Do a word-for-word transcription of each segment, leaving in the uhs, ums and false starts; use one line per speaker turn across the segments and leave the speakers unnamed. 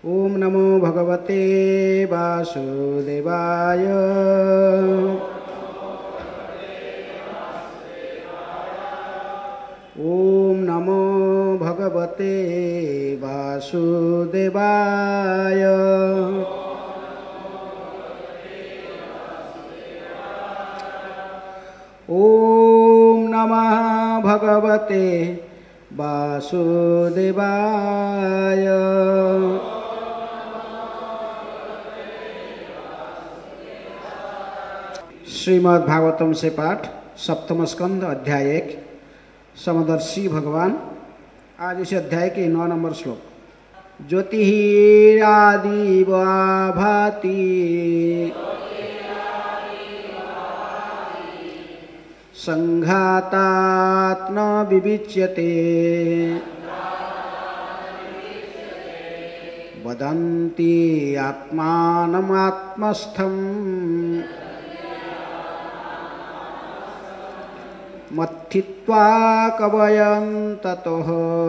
ओम नमो भगवते वासुदेवाय। ओम नमो भगवते वासुदेवाय। ओम नमः भगवते वासुदेवाय। श्रीमद् भागवतम से पाठ, सप्तम स्कंद, अध्याय एक, समदर्शी भगवान। आज इस अध्याय के नौ नंबर श्लोक। ज्योतिरादिव भाति संघातात् न विविच्यते वदन्ति आत्मानमात्मस्थम् मत्थित्वा कवयं ततः।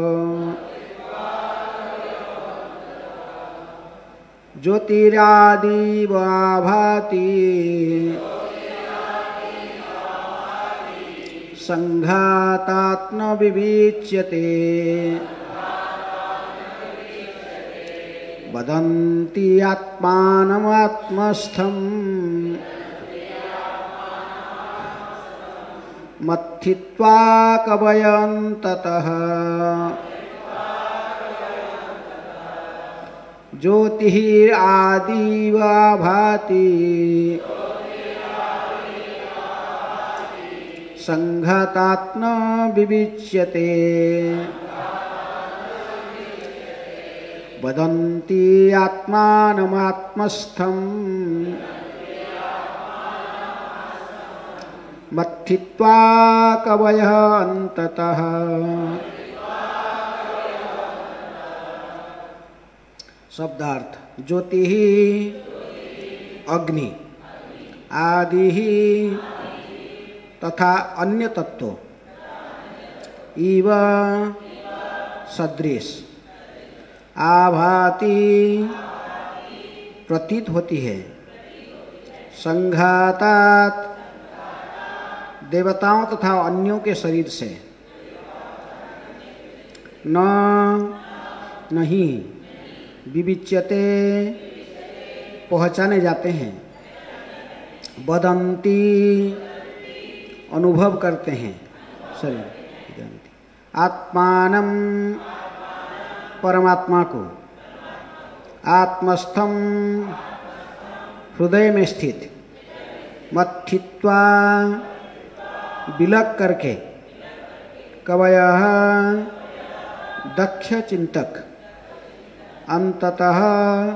ज्योतिरादिव भाति संघातात् न विविच्यते वदन्ति आत्मानमात्मस्थम् मत्थित्वा कवयं ततः। ज्योतिरादिव भाति संघातात् न विविच्यते वदन्ति आत्मानमात्मस्थम् मत्थित्वा कवयः अन्ततः। शब्दार्थ। ज्योति अग्नि, आदि तथा अन्य तत्व, इव सदृश, आभाति प्रतीत होती है, संघातात् देवताओं तथा अन्यों के शरीर से, न नहीं, विविच्यते पहचाने जाते हैं, वदन्ति अनुभव करते हैं, शरीर, आत्मानं परमात्मा को, आत्मस्थम हृदय में स्थित, मत्थित्वा बिलक करके, कवयः दक्ष चिंतक, अंततः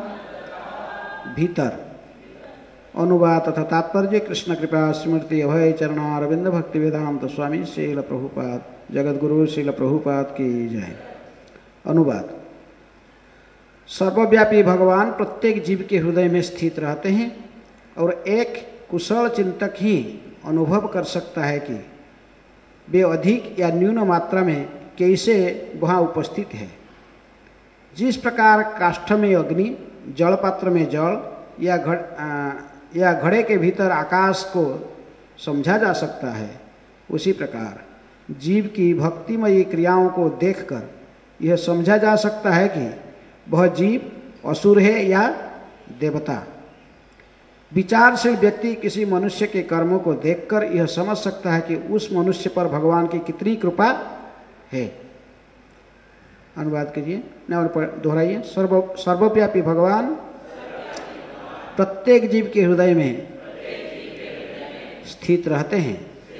भीतर। अनुवाद तथा तात्पर्य। कृष्ण कृपा स्मृति अभय चरणारविंद भक्ति वेदांत स्वामी श्रील प्रभुपाद जगद्गुरु श्रील प्रभुपाद की जय। अनुवाद। सर्वव्यापी भगवान प्रत्येक जीव के हृदय में स्थित रहते हैं और एक कुशल चिंतक ही अनुभव कर सकता है कि वे अधिक या न्यून मात्रा में कैसे वहाँ उपस्थित है। जिस प्रकार काष्ठ में अग्नि, जल पात्र में जल या घड़ या घड़े के भीतर आकाश को समझा जा सकता है, उसी प्रकार जीव की भक्तिमयी क्रियाओं को देखकर यह समझा जा सकता है कि वह जीव असुर है या देवता। विचारशील व्यक्ति किसी मनुष्य के कर्मों को देखकर यह समझ सकता है कि उस मनुष्य पर भगवान की कितनी कृपा है। अनुवाद कीजिए, न दोहराइए। सर्व सर्वव्यापी भगवान प्रत्येक जीव के हृदय में स्थित रहते हैं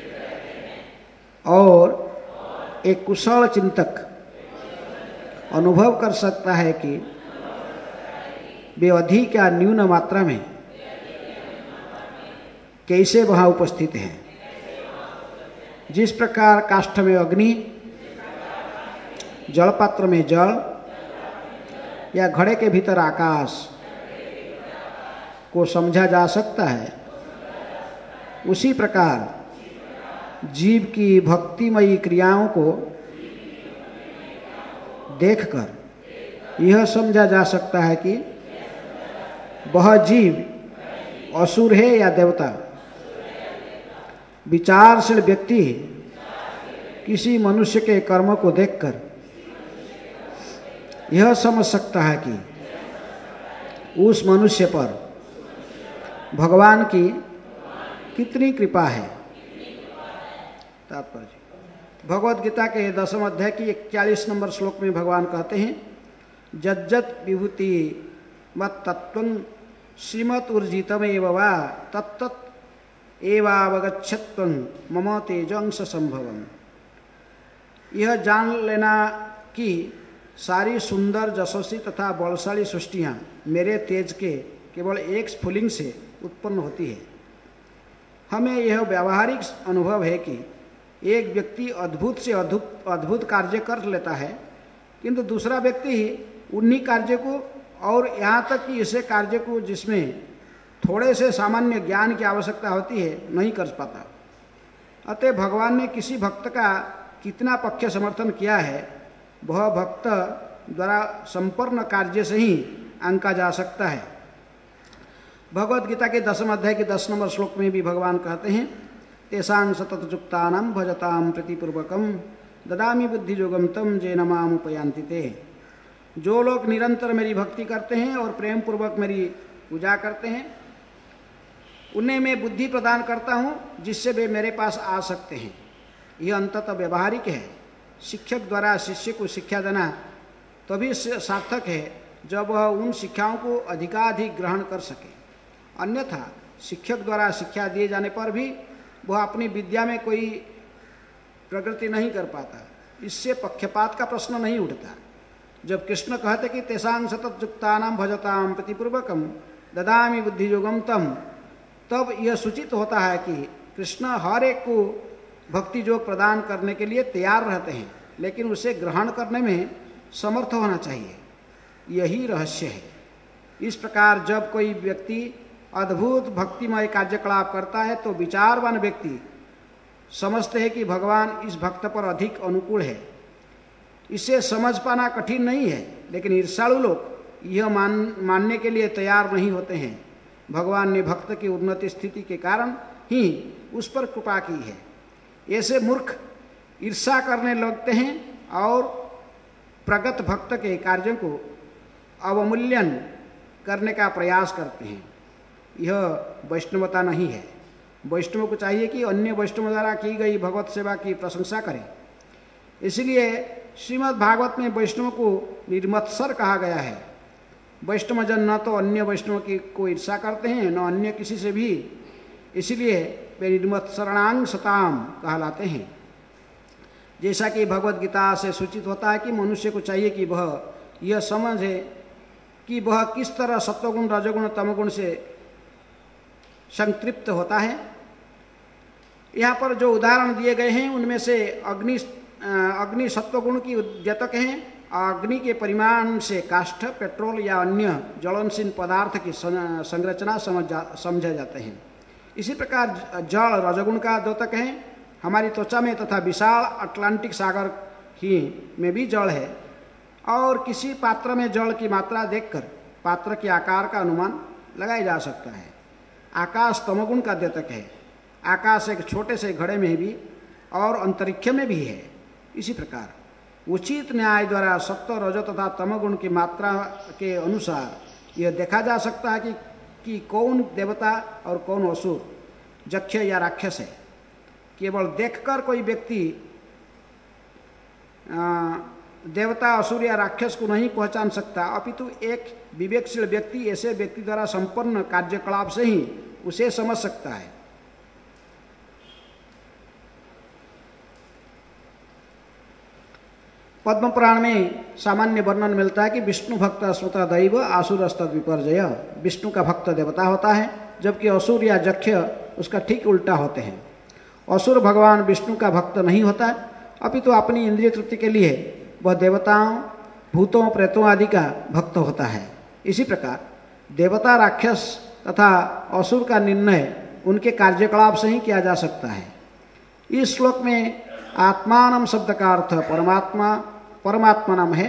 और एक कुशल चिंतक अनुभव कर सकता है कि वे अधिक या न्यून मात्रा में कैसे वहाँ उपस्थित हैं। जिस प्रकार काष्ठ में अग्नि, जल पात्र में जल या घड़े के भीतर आकाश को समझा जा सकता है, उसी प्रकार जीव की भक्तिमयी क्रियाओं को देखकर यह समझा जा सकता है कि वह जीव असुर है या देवता। विचारशील व्यक्ति किसी मनुष्य के कर्म को देखकर यह समझ सकता है कि उस मनुष्य पर भगवान की कितनी कृपा है। तात्पर्य भगवद गीता के दसम अध्याय की इक्यालीस नंबर श्लोक में भगवान कहते हैं, जज्जत विभूति मत तत्त्वं श्रीमत ऊर्जितमेव वा तत्तत् एवावगच्छत्वं मम तेजंश संभवम्। यह जान लेना कि सारी सुंदर यशस्वी तथा बलशाली सृष्टियाँ मेरे तेज के केवल एक स्फुलिंग से उत्पन्न होती है। हमें यह व्यावहारिक अनुभव है कि एक व्यक्ति अद्भुत से अद्भुत अद्भुत कार्य कर लेता है, किंतु दूसरा व्यक्ति ही उन्हीं कार्य को और यहाँ तक कि ऐसे कार्य को जिसमें थोड़े से सामान्य ज्ञान की आवश्यकता होती है नहीं कर पाता। अतः भगवान ने किसी भक्त का कितना पक्ष समर्थन किया है वह भक्त द्वारा संपूर्ण कार्य से ही आंका जा सकता है। भगवद गीता के दसम अध्याय के दस नंबर श्लोक में भी भगवान कहते हैं, तेषां सततयुक्तानां भजतां प्रतिपूर्वकं ददामि बुद्धि योगम तम येन माम उपयान्ति ते। जो लोग निरंतर मेरी भक्ति करते हैं और प्रेम पूर्वक मेरी पूजा करते हैं उन्हें मैं बुद्धि प्रदान करता हूँ जिससे वे मेरे पास आ सकते हैं। यह अंततः व्यवहारिक है। शिक्षक द्वारा शिष्य को शिक्षा देना तभी सार्थक है जब वह उन शिक्षाओं को अधिकाधिक ग्रहण कर सके, अन्यथा शिक्षक द्वारा शिक्षा दिए जाने पर भी वह अपनी विद्या में कोई प्रगति नहीं कर पाता। इससे पक्षपात का प्रश्न नहीं उठता। जब कृष्ण कहते कि तेषां सततयुक्तानां भजतां प्रतिपूर्वकं ददामि बुद्धि योगम तम, तब यह सूचित होता है कि कृष्ण हर एक को भक्ति योग प्रदान करने के लिए तैयार रहते हैं, लेकिन उसे ग्रहण करने में समर्थ होना चाहिए। यही रहस्य है। इस प्रकार जब कोई व्यक्ति अद्भुत भक्तिमय कार्यकलाप करता है तो विचारवान व्यक्ति समझते हैं कि भगवान इस भक्त पर अधिक अनुकूल है। इसे समझ पाना कठिन नहीं है, लेकिन ईर्ष्यालु लोग यह मान मानने के लिए तैयार नहीं होते हैं। भगवान ने भक्त की उन्नति स्थिति के कारण ही उस पर कृपा की है। ऐसे मूर्ख ईर्ष्या करने लगते हैं और प्रगत भक्त के कार्यों को अवमूल्यन करने का प्रयास करते हैं। यह वैष्णवता नहीं है। वैष्णव को चाहिए कि अन्य वैष्णव द्वारा की गई भगवत सेवा की प्रशंसा करें। इसलिए श्रीमद् भागवत में वैष्णव को निर्मत्सर कहा गया है। वैष्णव जन न तो अन्य वैष्णव की को ईर्ष्या करते हैं न अन्य किसी से भी, इसलिए वे निर्मत्सरणांग सताम कहलाते हैं। जैसा कि भगवद गीता से सूचित होता है कि मनुष्य को चाहिए कि वह यह समझे कि वह किस तरह सत्वगुण रजोगुण तमोगुण से संतृप्त होता है। यहाँ पर जो उदाहरण दिए गए हैं उनमें से अग्नि अग्नि सत्वगुण की द्योतक हैं। अग्नि के परिमाण से काष्ठ, पेट्रोल या अन्य ज्वलनशील पदार्थ की संरचना समझ जा, समझे जाते हैं। इसी प्रकार जल रजोगुण का द्योतक है। हमारी त्वचा में तथा विशाल अटलांटिक सागर ही में भी जल है, और किसी पात्र में जल की मात्रा देखकर पात्र के आकार का अनुमान लगाया जा सकता है। आकाश तमोगुण का द्योतक है। आकाश एक छोटे से घड़े में भी और अंतरिक्ष में भी है। इसी प्रकार उचित न्याय द्वारा सत्व रजो तथा तमोगुण की मात्रा के अनुसार यह देखा जा सकता है कि, कि कौन देवता और कौन असुर, यक्ष या राक्षस है। केवल देखकर कोई व्यक्ति देवता, असुर या राक्षस को नहीं पहचान सकता, अपितु एक विवेकशील व्यक्ति ऐसे व्यक्ति द्वारा संपन्न कार्यकलाप से ही उसे समझ सकता है। पद्म पुराण में सामान्य वर्णन मिलता है कि विष्णु भक्त स्वतः दैव आसुरस्तद विपर्जय। विष्णु का भक्त देवता होता है, जबकि असुर या यक्ष उसका ठीक उल्टा होते हैं। असुर भगवान विष्णु का भक्त नहीं होता, अपितु अपनी इंद्रिय तृप्ति के लिए वह देवताओं, भूतों, प्रेतों आदि का भक्त होता है। इसी प्रकार देवता, राक्षस तथा असुर का निर्णय उनके कार्यकलाप से ही किया जा सकता है। इस श्लोक में आत्मानम शब्द का अर्थ परमात्मा परमात्मनम है।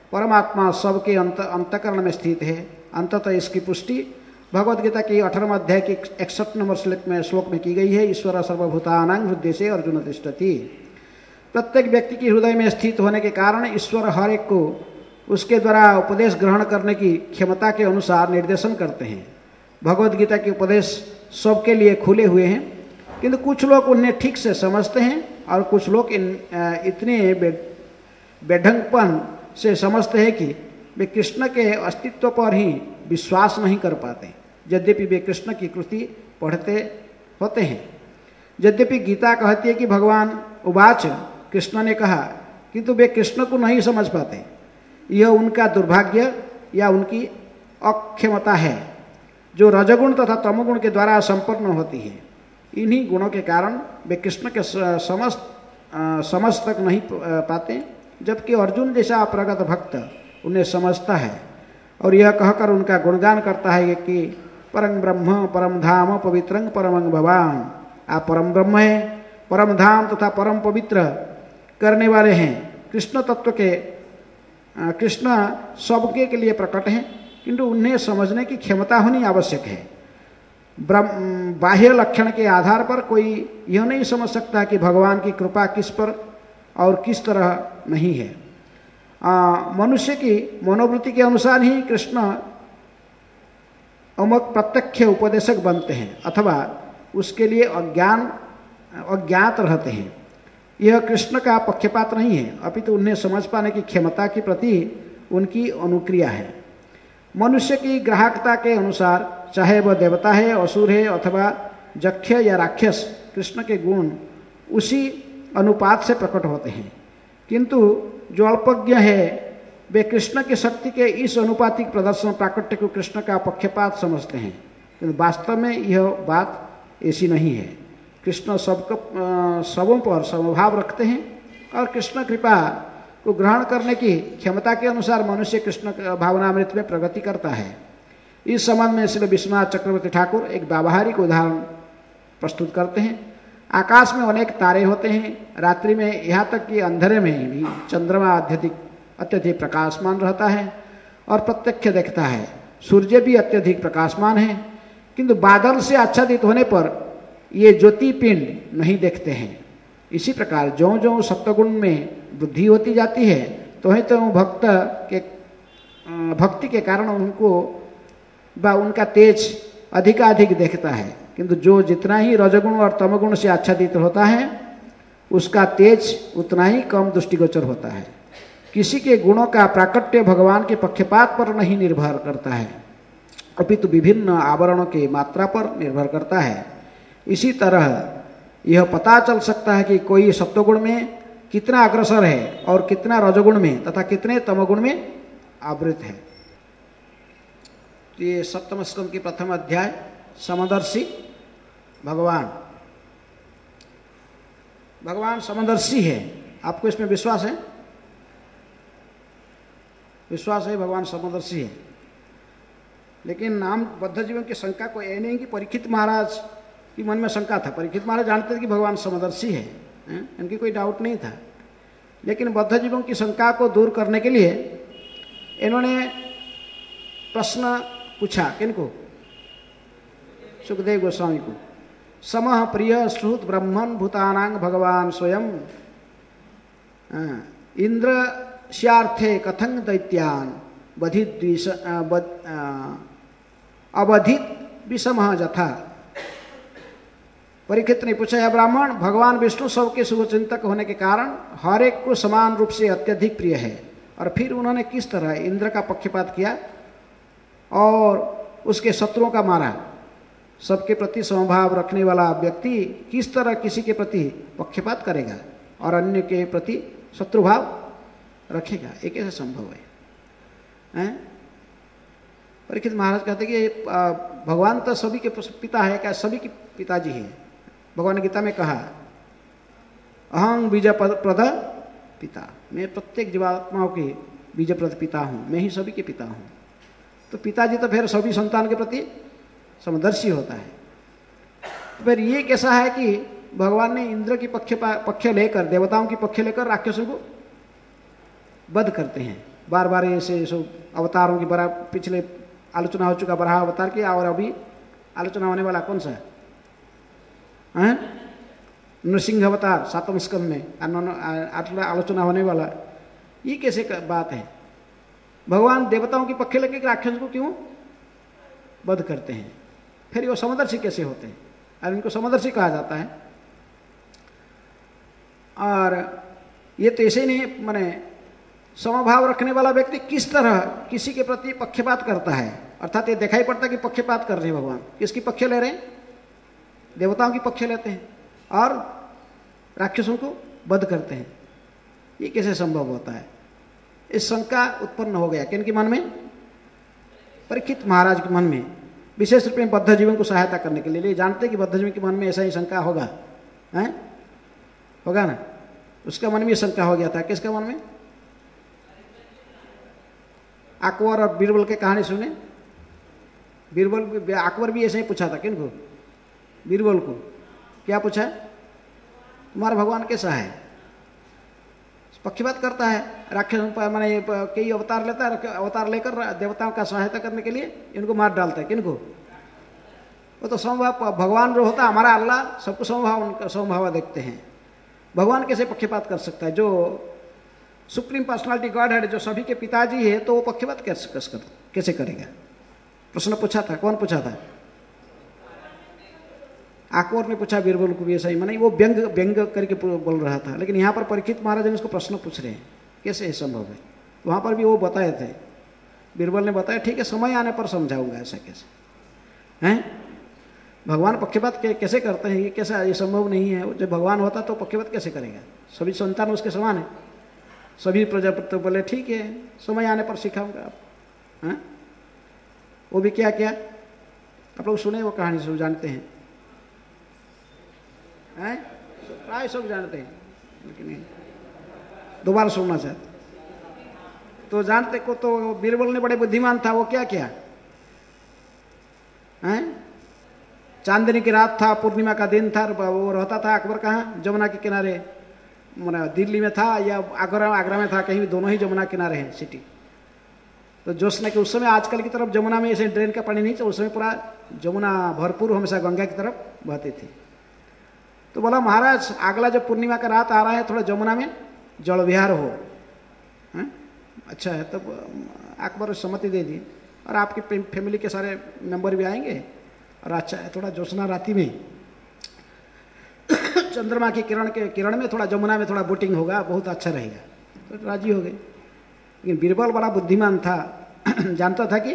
परमात्मा सबके अंत अंतकरण में स्थित है। अंततः इसकी पुष्टि भगवद गीता की अठारहवें अध्याय की इकसठ नंबर श्लोक में श्लोक में की गई है। ईश्वर सर्वभूतानां हृदय से अर्जुन तिष्ठति। प्रत्येक व्यक्ति की हृदय में स्थित होने के कारण ईश्वर हर एक को उसके द्वारा उपदेश ग्रहण करने की क्षमता के अनुसार निर्देशन करते हैं। भगवद गीता के उपदेश सबके लिए खुले हुए हैं, किंतु कुछ लोग उन्हें ठीक से समझते हैं और कुछ लोग इन इतने बेढंगपन से समझते हैं कि वे कृष्ण के अस्तित्व पर ही विश्वास नहीं कर पाते, यद्यपि वे कृष्ण की कृति पढ़ते होते हैं। यद्यपि गीता कहती है कि भगवान उवाच, कृष्ण ने कहा, किंतु वे कृष्ण को नहीं समझ पाते। यह उनका दुर्भाग्य या उनकी अक्षमता है जो रजगुण तथा तमोगुण के द्वारा संपन्न होती है। इन्हीं गुणों के कारण वे कृष्ण के समस्त समझ तक नहीं पाते, जबकि अर्जुन जैसा प्रगत भक्त उन्हें समझता है और यह कहकर उनका गुणगान करता है कि परम ब्रह्म परम धाम पवित्रं परमं भवान। आप परम ब्रह्म है, परम धाम तथा परम पवित्र करने वाले हैं। कृष्ण तत्व के कृष्ण सबके के लिए प्रकट हैं, किंतु उन्हें समझने की क्षमता होनी आवश्यक है। बाह्य लक्षण के आधार पर कोई यह नहीं समझ सकता कि भगवान की कृपा किस पर और किस तरह नहीं है। मनुष्य की मनोवृत्ति के अनुसार ही कृष्ण अमुक प्रत्यक्ष उपदेशक बनते हैं अथवा उसके लिए अज्ञान अज्ञात रहते हैं। यह कृष्ण का पक्षपात नहीं है, अपितु उन्हें समझ पाने की क्षमता के प्रति उनकी अनुक्रिया है। मनुष्य की ग्राहकता के अनुसार चाहे वह देवता है, असुर है अथवा जक्ष या राक्षस, कृष्ण के गुण उसी अनुपात से प्रकट होते हैं। किंतु जो अल्पज्ञ है वे कृष्ण की शक्ति के इस अनुपातिक प्रदर्शन प्राकट्य को कृष्ण का पक्षपात समझते हैं, किंतु वास्तव में यह बात ऐसी नहीं है। कृष्ण सबको सबों पर समभाव रखते हैं और कृष्ण कृपा को ग्रहण करने की क्षमता के अनुसार मनुष्य कृष्ण भावनामृत में प्रगति करता है। इस संबंध में श्री विश्वनाथ चक्रवर्ती ठाकुर एक व्यावहारिक उदाहरण प्रस्तुत करते हैं। आकाश में अनेक तारे होते हैं। रात्रि में यहाँ तक कि अंधेरे में भी चंद्रमा अत्यधिक अत्यधिक प्रकाशमान रहता है और प्रत्यक्ष देखता है। सूर्य भी अत्यधिक प्रकाशमान है, किंतु बादल से आच्छादित होने पर ये ज्योतिपिंड नहीं देखते हैं। इसी प्रकार ज्यों ज्यों सत्वगुण में वृद्धि होती जाती है तो ही तो भक्त के भक्ति के कारण उनको व उनका तेज अधिकाधिक देखता है, किंतु जो जितना ही रजगुण और तमगुण से आच्छादित होता है उसका तेज उतना ही कम दृष्टिगोचर होता है। किसी के गुणों का प्राकट्य भगवान के पक्षपात पर नहीं निर्भर करता है, अपितु विभिन्न आवरणों की मात्रा पर निर्भर करता है। इसी तरह यह पता चल सकता है कि कोई सत्वगुण में कितना अग्रसर है और कितना रजोगुण में तथा कितने तमोगुण में आवृत है। तो ये सप्तम स्कंद की प्रथम अध्याय समदर्शी भगवान भगवान समदर्शी है। आपको इसमें विश्वास है? विश्वास है भगवान समदर्शी है। लेकिन नाम बद्ध जीवन की शंका को यह नहीं कि परीक्षित महाराज कि मन में शंका था। परीक्षित महाराज जानते थे कि भगवान समदर्शी है, हैं? इनकी कोई डाउट नहीं था। लेकिन बद्ध जीवों की शंका को दूर करने के लिए इन्होंने प्रश्न पूछा। किनको? सुखदेव गोस्वामी को। समः प्रिय श्रुत ब्रह्मन् भूतानां भगवान स्वयं इंद्र श्यार्थे कथं दैत्यान बधित अवधित विषमः जथा। परीक्षित ने पूछा, है ब्राह्मण, भगवान विष्णु सबके शुभचिंतक होने के कारण हर एक को समान रूप से अत्यधिक प्रिय है, और फिर उन्होंने किस तरह इंद्र का पक्षपात किया और उसके शत्रुओं का मारा। सबके प्रति समभाव रखने वाला व्यक्ति किस तरह किसी के प्रति पक्षपात करेगा और अन्य के प्रति शत्रुभाव रखेगा? ये कैसे संभव है, हैं? परीक्षित महाराज कहते कि भगवान तो सभी के पिता है, क्या सभी के पिताजी हैं। भगवान ने गीता में कहा, अहं बीजप्रद पिता, मैं प्रत्येक जीवात्माओं के बीजप्रद पिता हूँ, मैं ही सभी के पिता हूँ। तो पिताजी तो फिर सभी संतान के प्रति समदर्शी होता है। तो फिर ये कैसा है कि भगवान ने इंद्र की पक्ष पक्ष लेकर, देवताओं की पक्ष लेकर राक्षसों को वध करते हैं? बार बार ऐसे सब अवतारों की बड़ा पिछले आलोचना हो चुका बराह अवतार की, और अभी आलोचना होने वाला कौन सा है? नृसिंह अवतार सातम स्कंद में आलोचना होने वाला। ये कैसे बात है? भगवान देवताओं के पक्ष लेके राक्षस को क्यों वध करते हैं? फिर वो समदर्शी कैसे होते हैं? और इनको समदर्शी कहा जाता है। और ये तो ऐसे ही नहीं, माने समभाव रखने वाला व्यक्ति किस तरह किसी के प्रति पक्षपात करता है, अर्थात ये दिखाई पड़ता कि पक्षपात कर रहे हैं भगवान। किसकी पक्ष ले रहे हैं? देवताओं की पक्ष लेते हैं और राक्षसों को वध करते हैं। ये कैसे संभव होता है? इस शंका उत्पन्न हो गया किनके मन में? परीक्षित महाराज के मन में, विशेष रूप में बद्ध जीवन को सहायता करने के लिए। जानते कि बद्ध जीवन के मन में ऐसा ही शंका होगा, हैं? होगा ना? उसका मन में शंका हो गया था। किसका मन में? अकबर और बीरबल के कहानी सुने। बीरबल अकबर भी ऐसे ही पूछा था। किनको? बीरबल को। क्या पूछा? तुम्हारा भगवान कैसा है? पक्षपात करता है, राक्षसों पर माने कई अवतार लेता है, अवतार लेकर देवताओं का सहायता करने के लिए इनको मार डालता है। किनको? वो तो समभाव भगवान जो होता है हमारा अल्लाह, सबको समभाव समभाव देखते हैं। भगवान कैसे पक्षपात कर सकता है? जो सुप्रीम पर्सनालिटी गॉड है, जो सभी के पिताजी है, तो वो पक्षपात कैसे कैसे करेगा? प्रश्न पूछा था। कौन पूछा था? अकबर ने पूछा बीरबल को भी ऐसा ही, माने वो व्यंग व्यंग करके बोल रहा था। लेकिन यहाँ पर परीक्षित महाराज ने उसको प्रश्न पूछ रहे हैं कैसे संभव है। वहाँ पर भी वो बताए थे, बीरबल ने बताया ठीक है समय आने पर समझाऊंगा ऐसा कैसे हैं। भगवान पक्षपात कैसे करते हैं? ये कैसा? ये संभव नहीं है। जब भगवान होता तो पक्षपात कैसे करेगा? सभी संतान उसके समान है। सभी प्रजापति बोले ठीक है समय आने पर सिखाऊंगा आप। हैं? वो भी क्या क्या आप लोग सुने वो कहानी सब जानते हैं, हैं? प्राय सब जानते हैं, लेकिन दोबारा सुनना चाहते तो जानते को। तो बीरबल ने बड़े बुद्धिमान था। वो क्या क्या हैं? चांदनी की रात था, पूर्णिमा का दिन था। वो रहता था अकबर कहाँ? जमुना के किनारे, माना दिल्ली में था या आगरा आगरा में था, कहीं भी, दोनों ही जमुना किनारे हैं सिटी। तो जोशना के उस समय आजकल की तरफ जमुना में ऐसे ड्रेन का पानी नहीं था, उस समय पूरा जमुना भरपूर हमेशा गंगा की तरफ बहती थी। तो बोला महाराज अगला जब पूर्णिमा का रात आ रहा है, थोड़ा जमुना में जल विहार हो। हैं? अच्छा है। तब अकबर सम्मति दे दी, और आपकी फैमिली के सारे मेंबर भी आएंगे, और अच्छा है थोड़ा जोशना राति में चंद्रमा की किरण के किरण में थोड़ा जमुना में थोड़ा बोटिंग होगा, बहुत अच्छा रहेगा। तो राजी हो गए। लेकिन बीरबल बड़ा बुद्धिमान था, जानता था कि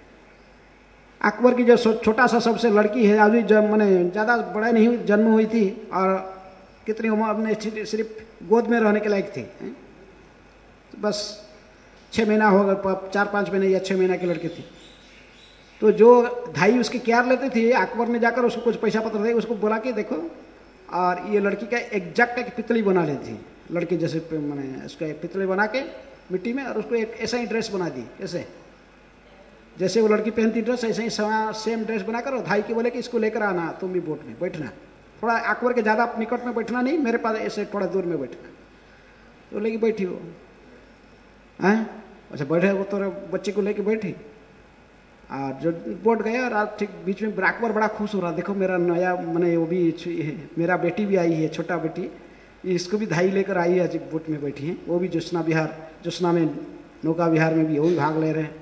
अकबर की जो छोटा सा सबसे लड़की है, अभी जब मैंने ज़्यादा बड़ा नहीं हुई, जन्म हुई थी, और कितनी उम्र अपने सिर्फ गोद में रहने के लायक थी। तो बस छः महीना हो गया, चार पाँच महीने या छः महीना की लड़की थी। तो जो धाई उसकी केयर लेते थे, अकबर ने जाकर उसको कुछ पैसा पत्र दे, उसको बोला कि देखो, और ये लड़की का एग्जैक्ट एक पितली बना ली थी, लड़की जैसे मैंने उसका एक पितली बना के मिट्टी में, और उसको एक ऐसा ही ड्रेस बना दी, कैसे जैसे वो लड़की पहनती ड्रेस, ऐसे ही सेम ड्रेस बनाकर, और धाई के बोले कि इसको लेकर आना, तुम भी बोट में बैठना, थोड़ा अकबर के ज़्यादा निकट में बैठना नहीं, मेरे पास ऐसे थोड़ा दूर में बैठना। तो लेके बैठी वो, हैं? अच्छा बैठे वो तो बच्चे को लेके बैठी, और जो बोट गया, और आज ठीक बीच में अकबर बड़ा खुश हो रहा, देखो मेरा नया मैंने वो भी, मेरा बेटी भी आई है, छोटा बेटी, इसको भी धाई लेकर आई है, बोट में बैठी है। वो भी जोशना विहार, जोशना में नौका विहार में भी वो भी भाग ले रहे हैं।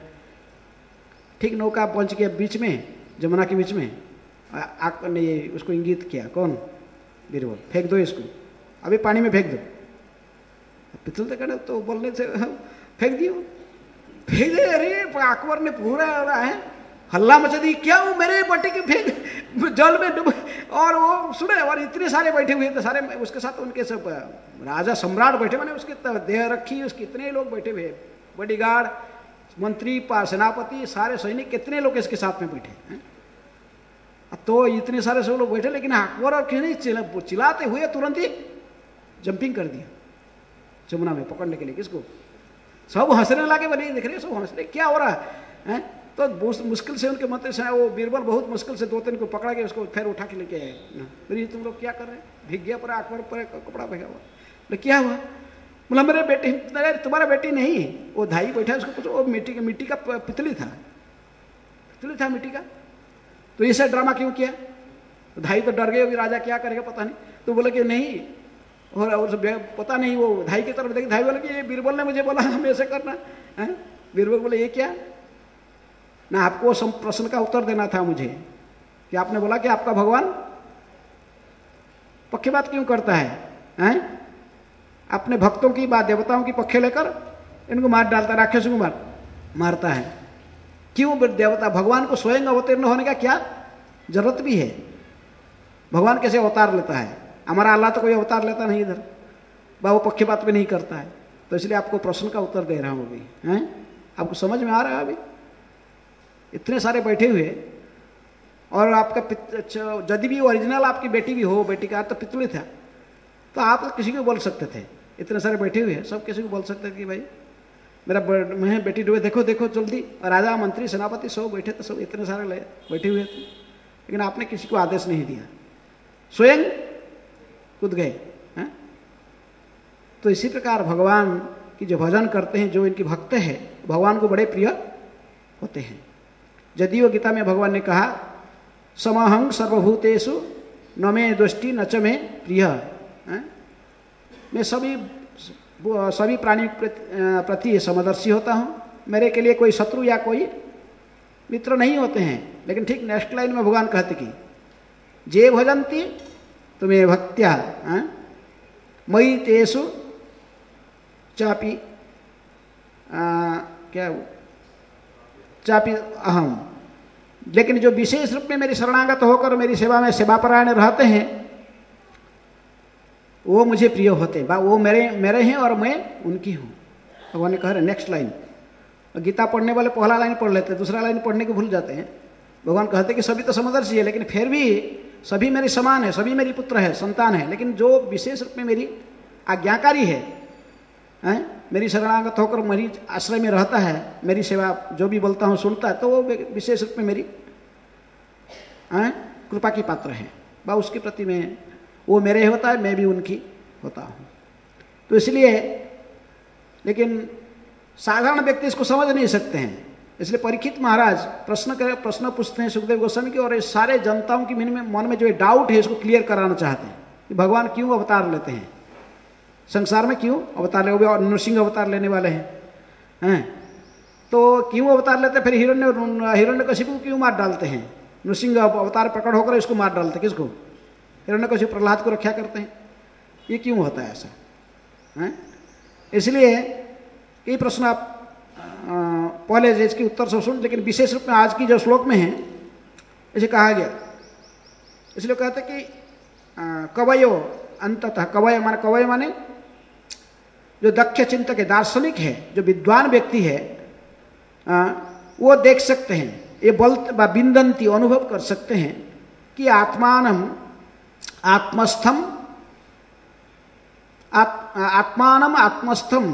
ठीक नौका पहुंच गया बीच में, जमुना के बीच में, आक ने उसको इंगित किया, कौन? बीरबल, फेंक दो इसको, अभी पानी में फेंक दो। पितल तक तो बोलने से फेंक दियो, फेंक दे। अरे अकबर ने पूरा है हल्ला मचा दी, क्या वो मेरे बेटे के फेंक जल में डूब, और वो सुने, और इतने सारे बैठे हुए थे, सारे उसके साथ उनके सब राजा सम्राट बैठे, मैंने उसकी देह रखी, उसके इतने लोग बैठे हुए, बॉडीगार्ड, मंत्री, सेनापति, सारे सैनिक, कितने लोग इसके साथ में बैठे हैं। तो इतने सारे सब लोग बैठे, लेकिन अकबर और किसी चिल्ला, चिल्लाते हुए तुरंत ही जंपिंग कर दिया जमुना में पकड़ने के लिए। किसको? सब हंसने लगे, बोले देख रहे सब हंसने, क्या हो रहा है? तो मुश्किल से उनके मंत्री से वो बीरबल बहुत मुश्किल से दो तीन को पकड़ा के उसको फिर उठा के लेके आए। फिर तुम लोग क्या कर रहे हैं? भीग गया पूरा, अकबर पर कपड़ा भीगा हुआ। बोले क्या हुआ? बोला मेरे बेटी, तुम्हारा बेटी नहीं, वो धाई बैठा उसको कुछ, वो मिट्टी का मिट्टी का पितली था, पितली था मिट्टी का। तो इसे ड्रामा क्यों किया? तो धाई तो डर गए, अभी राजा क्या करेगा पता नहीं। तो बोले कि नहीं, और, और पता नहीं, वो धाई की तरफ देखी, धाई बोले कि ये बीरबल ने मुझे बोला हमें ऐसे करना है। बीरबल बोले ये क्या ना, आपको प्रश्न का उत्तर देना था मुझे कि आपने बोला कि आपका भगवान पक्की बात क्यों करता है, हैं? अपने भक्तों की बात, देवताओं की पक्के लेकर इनको मार डालता, राक्षसों को मार मारता है। क्यों? देवता भगवान को स्वयं अवतीर्ण होने का क्या जरूरत भी है? भगवान कैसे अवतार लेता है? हमारा अल्लाह तो कोई अवतार लेता नहीं इधर, वह वो पक्षपात भी नहीं करता है। तो इसलिए आपको प्रश्न का उत्तर दे रहा हूं अभी, हैं? आपको समझ में आ रहा है? अभी इतने सारे बैठे हुए, और आपका यदि भी ओरिजिनल आपकी बेटी भी हो, बेटी का तो पितली था, तो आप किसी को बोल सकते थे। इतने सारे बैठे हुए सब किसी को बोल सकते थे कि भाई मेरा मैं बेटी डूबे, देखो देखो जल्दी। राजा मंत्री सेनापति सब बैठे थे, सब इतने सारे बैठे हुए थे, लेकिन आपने किसी को आदेश नहीं दिया, स्वयं कूद गए, हैं? तो इसी प्रकार भगवान की जो भजन करते हैं, जो इनकी भक्त है, भगवान को बड़े प्रिय होते हैं। यदि वो गीता में भगवान ने कहा समहं सर्वभूतेषु न मे द्वेष्टि न च मे प्रिय, मैं सभी सभी प्राणी प्रति समदर्शी होता हूँ, मेरे के लिए कोई शत्रु या कोई मित्र नहीं होते हैं। लेकिन ठीक नेक्स्ट लाइन में भगवान कहते कि जे भजन्ति तुम्हें भक्त्या मयि तेषु चापि क्या चापि अहम, लेकिन जो विशेष रूप में मेरी शरणागत होकर मेरी सेवा में सेवापरायण रहते हैं वो मुझे प्रिय होते हैं, वो मेरे मेरे हैं और मैं उनकी हूँ। भगवान ने कह रहे नेक्स्ट लाइन। गीता पढ़ने वाले पहला लाइन पढ़ लेते हैं, दूसरा लाइन पढ़ने को भूल जाते हैं। भगवान कहते हैं कि सभी तो समदर्शी है, लेकिन फिर भी सभी मेरे समान है, सभी मेरी पुत्र है, संतान है, लेकिन जो विशेष रूप में मेरी आज्ञाकारी है, हैं? मेरी शरणागत होकर मेरी आश्रय में रहता है, मेरी सेवा जो भी बोलता हूँ सुनता है, तो वो विशेष रूप में मेरी हैं? कृपा की पात्र है, बा उसके प्रति में वो मेरे होता है, मैं भी उनकी होता हूँ। तो इसलिए, लेकिन साधारण व्यक्ति इसको समझ नहीं सकते हैं। इसलिए परीक्षित महाराज प्रश्न कर प्रश्न पूछते हैं सुखदेव गोस्वामी की, और ये सारे जनताओं की मन में मन में जो डाउट है इसको क्लियर कराना चाहते हैं कि भगवान क्यों अवतार लेते हैं, संसार में क्यों अवतार ले, वो नृसिंह अवतार लेने वाले हैं, हैं? तो क्यों अवतार लेते हैं? फिर हिरण्य हिरण्यकशिपु क्यों मार डालते हैं? नृसिंह अवतार प्रकट होकर इसको मार डालते हैं, किसको? हिरण्यकशिपु प्रहलाद को रक्षा करते हैं। ये क्यों होता है ऐसा, हैं? इसलिए ये प्रश्न आप आ, पहले इसके उत्तर से सुन, लेकिन विशेष रूप में आज की जो श्लोक में है इसे कहा गया, इसलिए कहते कि कवयो अंततः, कवय माने कवय माने जो दक्ष चिंतक है, दार्शनिक है, जो विद्वान व्यक्ति है, आ, वो देख सकते हैं, ये बल बिंदंती अनुभव कर सकते हैं कि आत्मानम आत्मस्थम आत, आत्मानम आत्मस्थम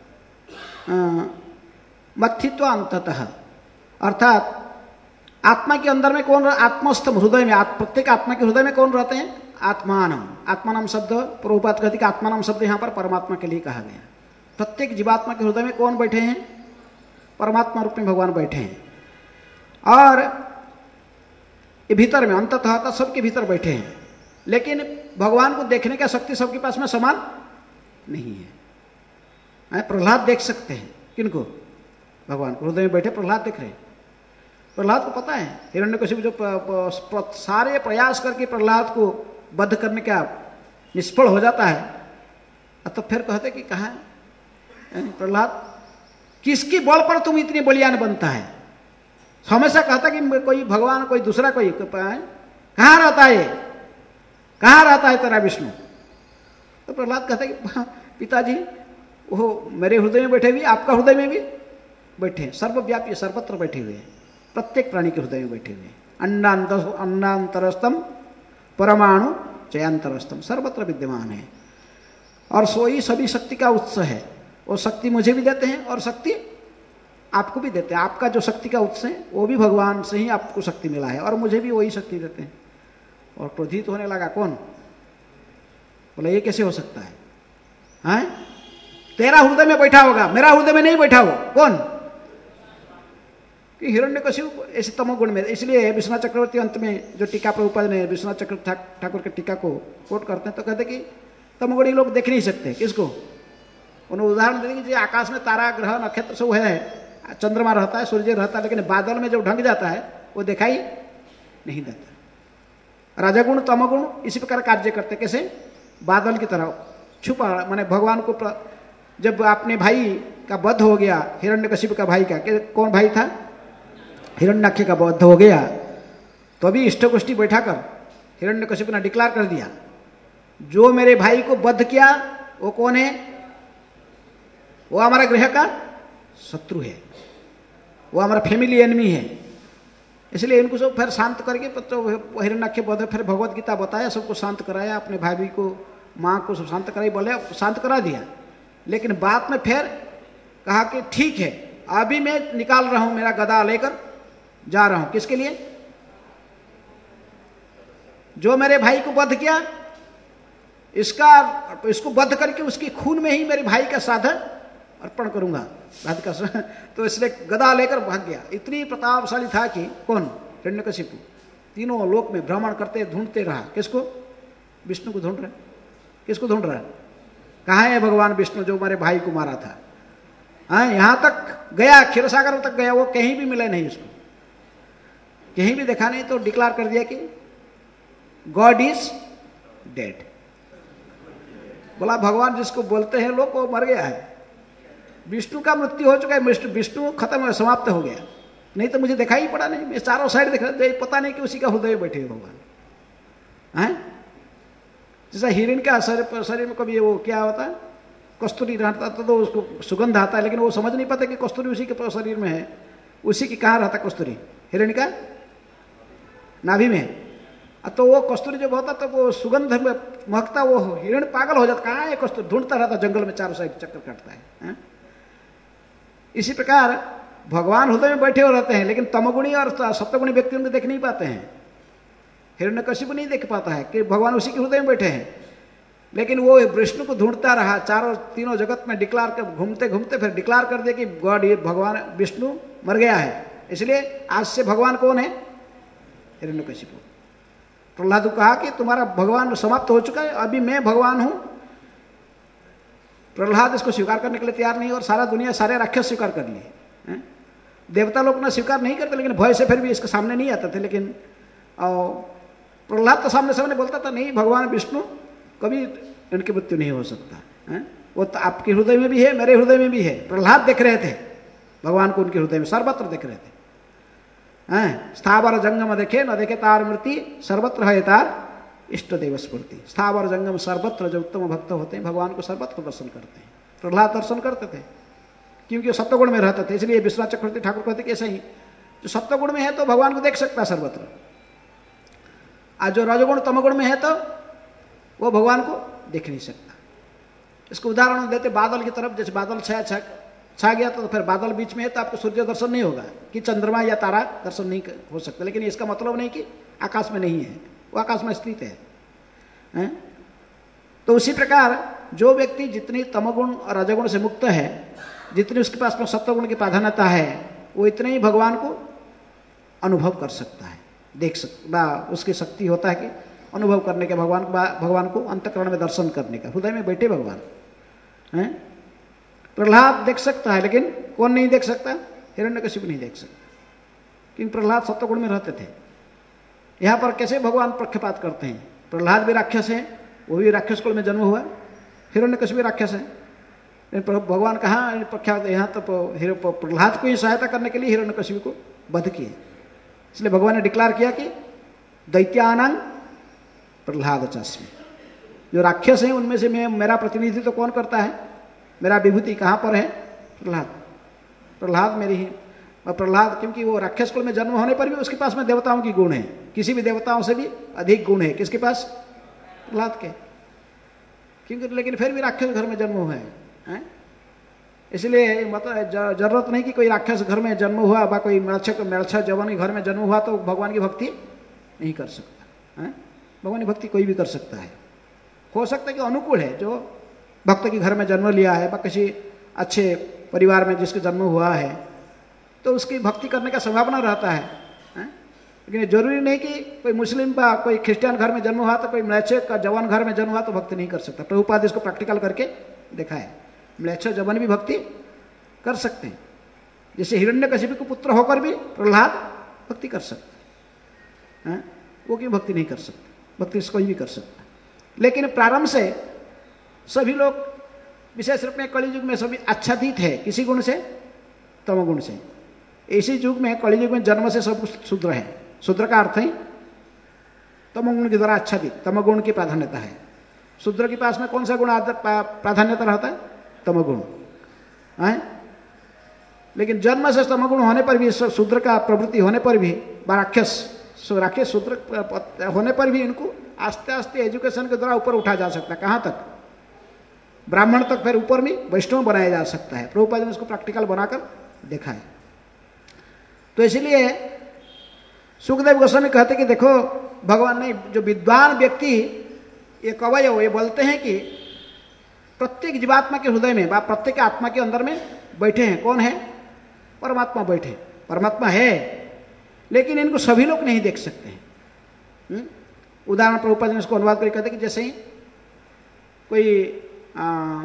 मत्थित्व अंततः, अर्थात आत्मा के अंदर में कौन, आत्मस्थम हृदय में, प्रत्येक आत्मा के हृदय में कौन रहते हैं? आत्मानम। आत्मानम शब्द प्रभुपाद कहते कि आत्मानम शब्द यहाँ पर परमात्मा के लिए कहा गया। प्रत्येक जीवात्मा के हृदय में कौन बैठे हैं? परमात्मा रूप में भगवान बैठे हैं, और ये भीतर में अंततः सबके भीतर बैठे हैं। लेकिन भगवान को देखने का शक्ति सबके पास में समान नहीं है। प्रहलाद देख सकते हैं, किनको? भगवान को। हृदय में बैठे प्रहलाद देख रहे हैं। प्रहलाद को पता है हिरण्यकशिपु जो प, प, प, सारे प्रयास करके प्रहलाद को बद्ध करने का निष्फल हो जाता है, तो फिर कहते कि कहाँ प्रहलाद, किसकी बल पर तुम इतनी बलियान बनता है? हमेशा कहता कि कोई भगवान, कोई दूसरा, कोई कहाँ रहता है, कहाँ रहता है तेरा विष्णु? तो प्रहलाद कहता कि पिताजी वो मेरे हृदय में बैठे हुए, आपका हृदय में भी बैठे हैं, सर्वव्यापी सर्वत्र बैठे हुए हैं, प्रत्येक प्राणी के हृदय में बैठे हुए हैं। अन्नांत अन्नांतरस्तम परमाणु चयांतरस्तम, सर्वत्र विद्यमान है, और सोई सभी शक्ति का उत्स है। वो शक्ति मुझे भी देते हैं और शक्ति आपको भी देते हैं। आपका जो शक्ति का उत्स है वो भी भगवान से ही आपको शक्ति मिला है, और मुझे भी वही शक्ति देते हैं। और क्रोधित तो होने लगा कौन? बोला ये कैसे हो सकता है, हैं? तेरा हृदय में बैठा होगा, मेरा हृदय में नहीं बैठा हो। कौन? कि हिरण्यकशिपु ऐसे तमोगुण में। इसलिए विश्वनाथ चक्रवर्ती अंत में जो टीका प्रभुपाद ने विश्वनाथ चक्र ठाकुर के टीका को कोट करते हैं तो कहते कि तमोगुणी लोग देख नहीं सकते। किसको? उन्होंने उदाहरण देंगे कि आकाश में तारा ग्रह नक्षत्र सब है, चंद्रमा रहता है, सूर्य रहता है, लेकिन बादल में जब ढंग जाता है वो दिखाई नहीं देता। राजगुण तमोगुण इसी प्रकार कार्य करते। कैसे? बादल की तरह छुपा, माने भगवान को प्र... जब अपने भाई का वध हो गया, हिरण्यकशिपु का भाई का, कौन भाई था? हिरण्याक्ष का वध हो गया, तो अभी इष्टगोष्ठी बैठा कर हिरण्यकशिपु ने डिक्लेयर कर दिया, जो मेरे भाई को वध किया वो कौन है? वो हमारा गृह का शत्रु है, वो हमारा फैमिली एनिमी है। इसलिए इनको सब फिर शांत करके तो हिरण्याक्ष वध, फिर भगवत गीता बताया, सबको शांत कराया, अपने भाई को, माँ को सब शांत कराई, बोले शांत करा दिया। लेकिन बाद में फिर कहा कि ठीक है, अभी मैं निकाल रहा हूं, मेरा गदा लेकर जा रहा हूं। किसके लिए? जो मेरे भाई को वध किया, इसका इसको वध करके उसके खून में ही मेरे भाई का साधन अर्पण करूंगा, का तो इसलिए गदा लेकर भाग गया। इतनी प्रतापशाली था कि कौन? हिरण्यकशिपु। तीनों लोक में भ्रमण करते ढूंढते रहा। किसको? विष्णु को ढूंढ रहा। किसको ढूंढ रहा? कहाँ है भगवान विष्णु जो मेरे भाई को मारा था? हाँ, यहां तक गया, क्षीरसागर तक गया, वो कहीं भी मिला नहीं, उसको कहीं भी देखा नहीं। तो डिक्लेयर कर दिया कि गॉड इज डेड। बोला भगवान जिसको बोलते हैं लोग वो मर गया है, विष्णु का मृत्यु हो चुका है, विष्णु विष्णु खत्म हो, समाप्त हो गया। नहीं तो मुझे दिखाई ही पड़ा नहीं, मैं चारों साइड देख रहा, पता नहीं कि उसी का हृदय बैठे भगवान हैं। जैसा हिरण का शरीर शरीर में कभी वो क्या होता है, कस्तूरी रहता था तो उसको सुगंध आता है, लेकिन वो समझ नहीं पाता कि कस्तूरी उसी के शरीर में है। उसी की कहाँ रहता कस्तूरी? हिरण का नाभि में। तो वो कस्तूरी जब होता तो वो सुगंध में महकता, वो हिरण पागल हो जाता, कहाँ है कस्तूरी, ढूंढता रहता जंगल में, चारों साइड चक्कर काटता है, है? इसी प्रकार भगवान हृदय में बैठे हो रहते हैं, लेकिन तमोगुणी और सप्तगुणी व्यक्ति उनको देख नहीं पाते हैं। हिरण्यकशिपु नहीं देख पाता है कि भगवान उसी के हृदय में बैठे हैं, लेकिन वो विष्णु को ढूंढता रहा, चारों तीनों जगत में डिक्लेयर कर, घूमते घूमते फिर डिक्लेयर कर दिया कि गॉड, ये भगवान विष्णु मर गया है। इसलिए आज से भगवान कौन है? हिरण्यकशिपु। प्रहलाद को कहा कि तुम्हारा भगवान समाप्त हो चुका है, अभी मैं भगवान हूं। प्रहलाद इसको स्वीकार करने के लिए तैयार नहीं, और सारा दुनिया, सारे राक्षस स्वीकार कर लिए। देवता लोग ना स्वीकार नहीं करते, लेकिन भय से फिर भी इसके सामने नहीं आते थे। लेकिन प्रहलाद तो सामने सामने बोलता था, नहीं भगवान विष्णु कभी इनकी मृत्यु नहीं हो सकता है। वो तो आपके हृदय में भी है, मेरे हृदय में भी है। प्रहलाद देख रहे थे भगवान को उनके हृदय में, सर्वत्र देख रहे थे। हैं, स्थावर जंगम देखे न देखे तार मूर्ति, सर्वत्र है तार इष्ट देव स्फूर्ति। स्थावर जंगम सर्वत्र, जो उत्तम भक्त होते हैं भगवान को सर्वत्र दर्शन करते हैं। प्रहलाद दर्शन करते थे क्योंकि वो सप्तगुण में रहते थे। इसलिए विश्वनाथ चक्रवर्ती ठाकुर कहते कि ऐसा ही जो सप्तगुण में है तो भगवान को देख सकता है सर्वत्र, आज जो रजगुण तमगुण में है तो वो भगवान को देख नहीं सकता। इसको उदाहरण देते बादल की तरफ, जैसे बादल छाया छा छा गया तो फिर बादल बीच में है तो आपको सूर्य दर्शन नहीं होगा, कि चंद्रमा या तारा दर्शन नहीं हो सकता। लेकिन इसका मतलब नहीं कि आकाश में नहीं है, वो आकाश में स्थित है, है? तो उसी प्रकार जो व्यक्ति जितनी तमगुण और रजगुण से मुक्त है, जितनी उसके पास में सत्वगुण की प्राधान्यता है, वो इतने ही भगवान को अनुभव कर सकता है, देख सकता, उसकी शक्ति होता है कि अनुभव करने के, भगवान को भगवान को अंतःकरण में दर्शन करने का। हृदय में बैठे भगवान हैं। प्रहलाद देख सकता है, लेकिन कौन नहीं देख सकता? हिरण्यकशिपु नहीं देख सकता, क्योंकि प्रहलाद सत्वगुण में रहते थे। यहाँ पर कैसे भगवान पक्षपात करते हैं? प्रहलाद भी राक्षस है, वो भी राक्षस कुल में जन्म हुआ, हिरण्यकशिपु राक्षस है। भगवान कहाँ प्रख्यात? यहाँ तो प्रहलाद को ही सहायता करने के लिए हिरण्यकशिपु को वध किए। इसलिए भगवान ने डिक्लेयर किया कि दैत्यानां प्रहलाद चास्मि, जो राक्षस हैं उनमें से मैं, मेरा प्रतिनिधित्व तो कौन करता है? मेरा विभूति कहाँ पर है? प्रहलाद। प्रहलाद मेरी ही, और प्रहलाद क्योंकि वो राक्षस कुल में जन्म होने पर भी उसके पास में देवताओं की गुण है, किसी भी देवताओं से भी अधिक गुण है किसके पास? प्रहलाद के। क्योंकि लेकिन फिर भी राक्षस घर में जन्म हुआ है, इसलिए मतलब जरूरत नहीं कि कोई राक्षस घर में जन्म हुआ बा कोई मेड़छक मेड़छा जवान घर में जन्म हुआ तो भगवान की भक्ति नहीं कर सकता है। भगवान की भक्ति कोई भी कर सकता है। हो सकता है कि अनुकूल है, जो भक्त के घर में जन्म लिया है या किसी अच्छे परिवार में जिसके जन्म हुआ है तो उसकी भक्ति करने का संभावना रहता है, है? लेकिन जरूरी नहीं कि कोई मुस्लिम का कोई क्रिश्चियन घर में जन्म हुआ तो कोई म्लेच्छ का जवान घर में जन्म हुआ तो भक्ति नहीं कर सकता। प्रभुपाद इसको प्रैक्टिकल करके देखा है, म्लेच्छ जवान भी भक्ति कर सकते हैं। जैसे हिरण्यकशिपु के पुत्र होकर भी प्रहलाद भक्ति कर सकते हैं, वो क्यों भक्ति नहीं कर सकते? भक्ति कोई भी कर सकता है। लेकिन प्रारंभ से सभी लोग विशेष रूप में कलि युग में सभी आच्छादित है किसी गुण से, तमोगुण से। इसी युग में कलि युग में जन्म से सब शूद्र है। शूद्र का अर्थ है तमोगुण के द्वारा आच्छादित, तमोगुण की प्राधान्यता है। शूद्र के पास में कौन सा गुण प्राधान्यता रहता है? तमोगुण है। लेकिन जन्म से तमोगुण होने पर भी, शूद्र का प्रवृत्ति होने पर भी, राक्षस राक्षस शूद्र होने पर भी इनको आस्ते आस्ते एजुकेशन के द्वारा ऊपर उठा जा सकता है। कहाँ तक? ब्राह्मण तक, फिर ऊपर में वैष्णव बनाया जा सकता है। प्रभुपाद ने उसको प्रैक्टिकल बनाकर देखा है। तो इसलिए सुखदेव गोस्वामी कहते कि देखो भगवान ने जो विद्वान व्यक्ति ये कवय ये बोलते हैं कि प्रत्येक जीवात्मा के हृदय में व प्रत्येक आत्मा के अंदर में बैठे हैं। कौन है? परमात्मा बैठे। परमात्मा है, लेकिन इनको सभी लोग नहीं देख सकते हैं। उदाहरण प्रभुपाद ने इसको अनुवाद करके कहते कि जैसे ही कोई आ,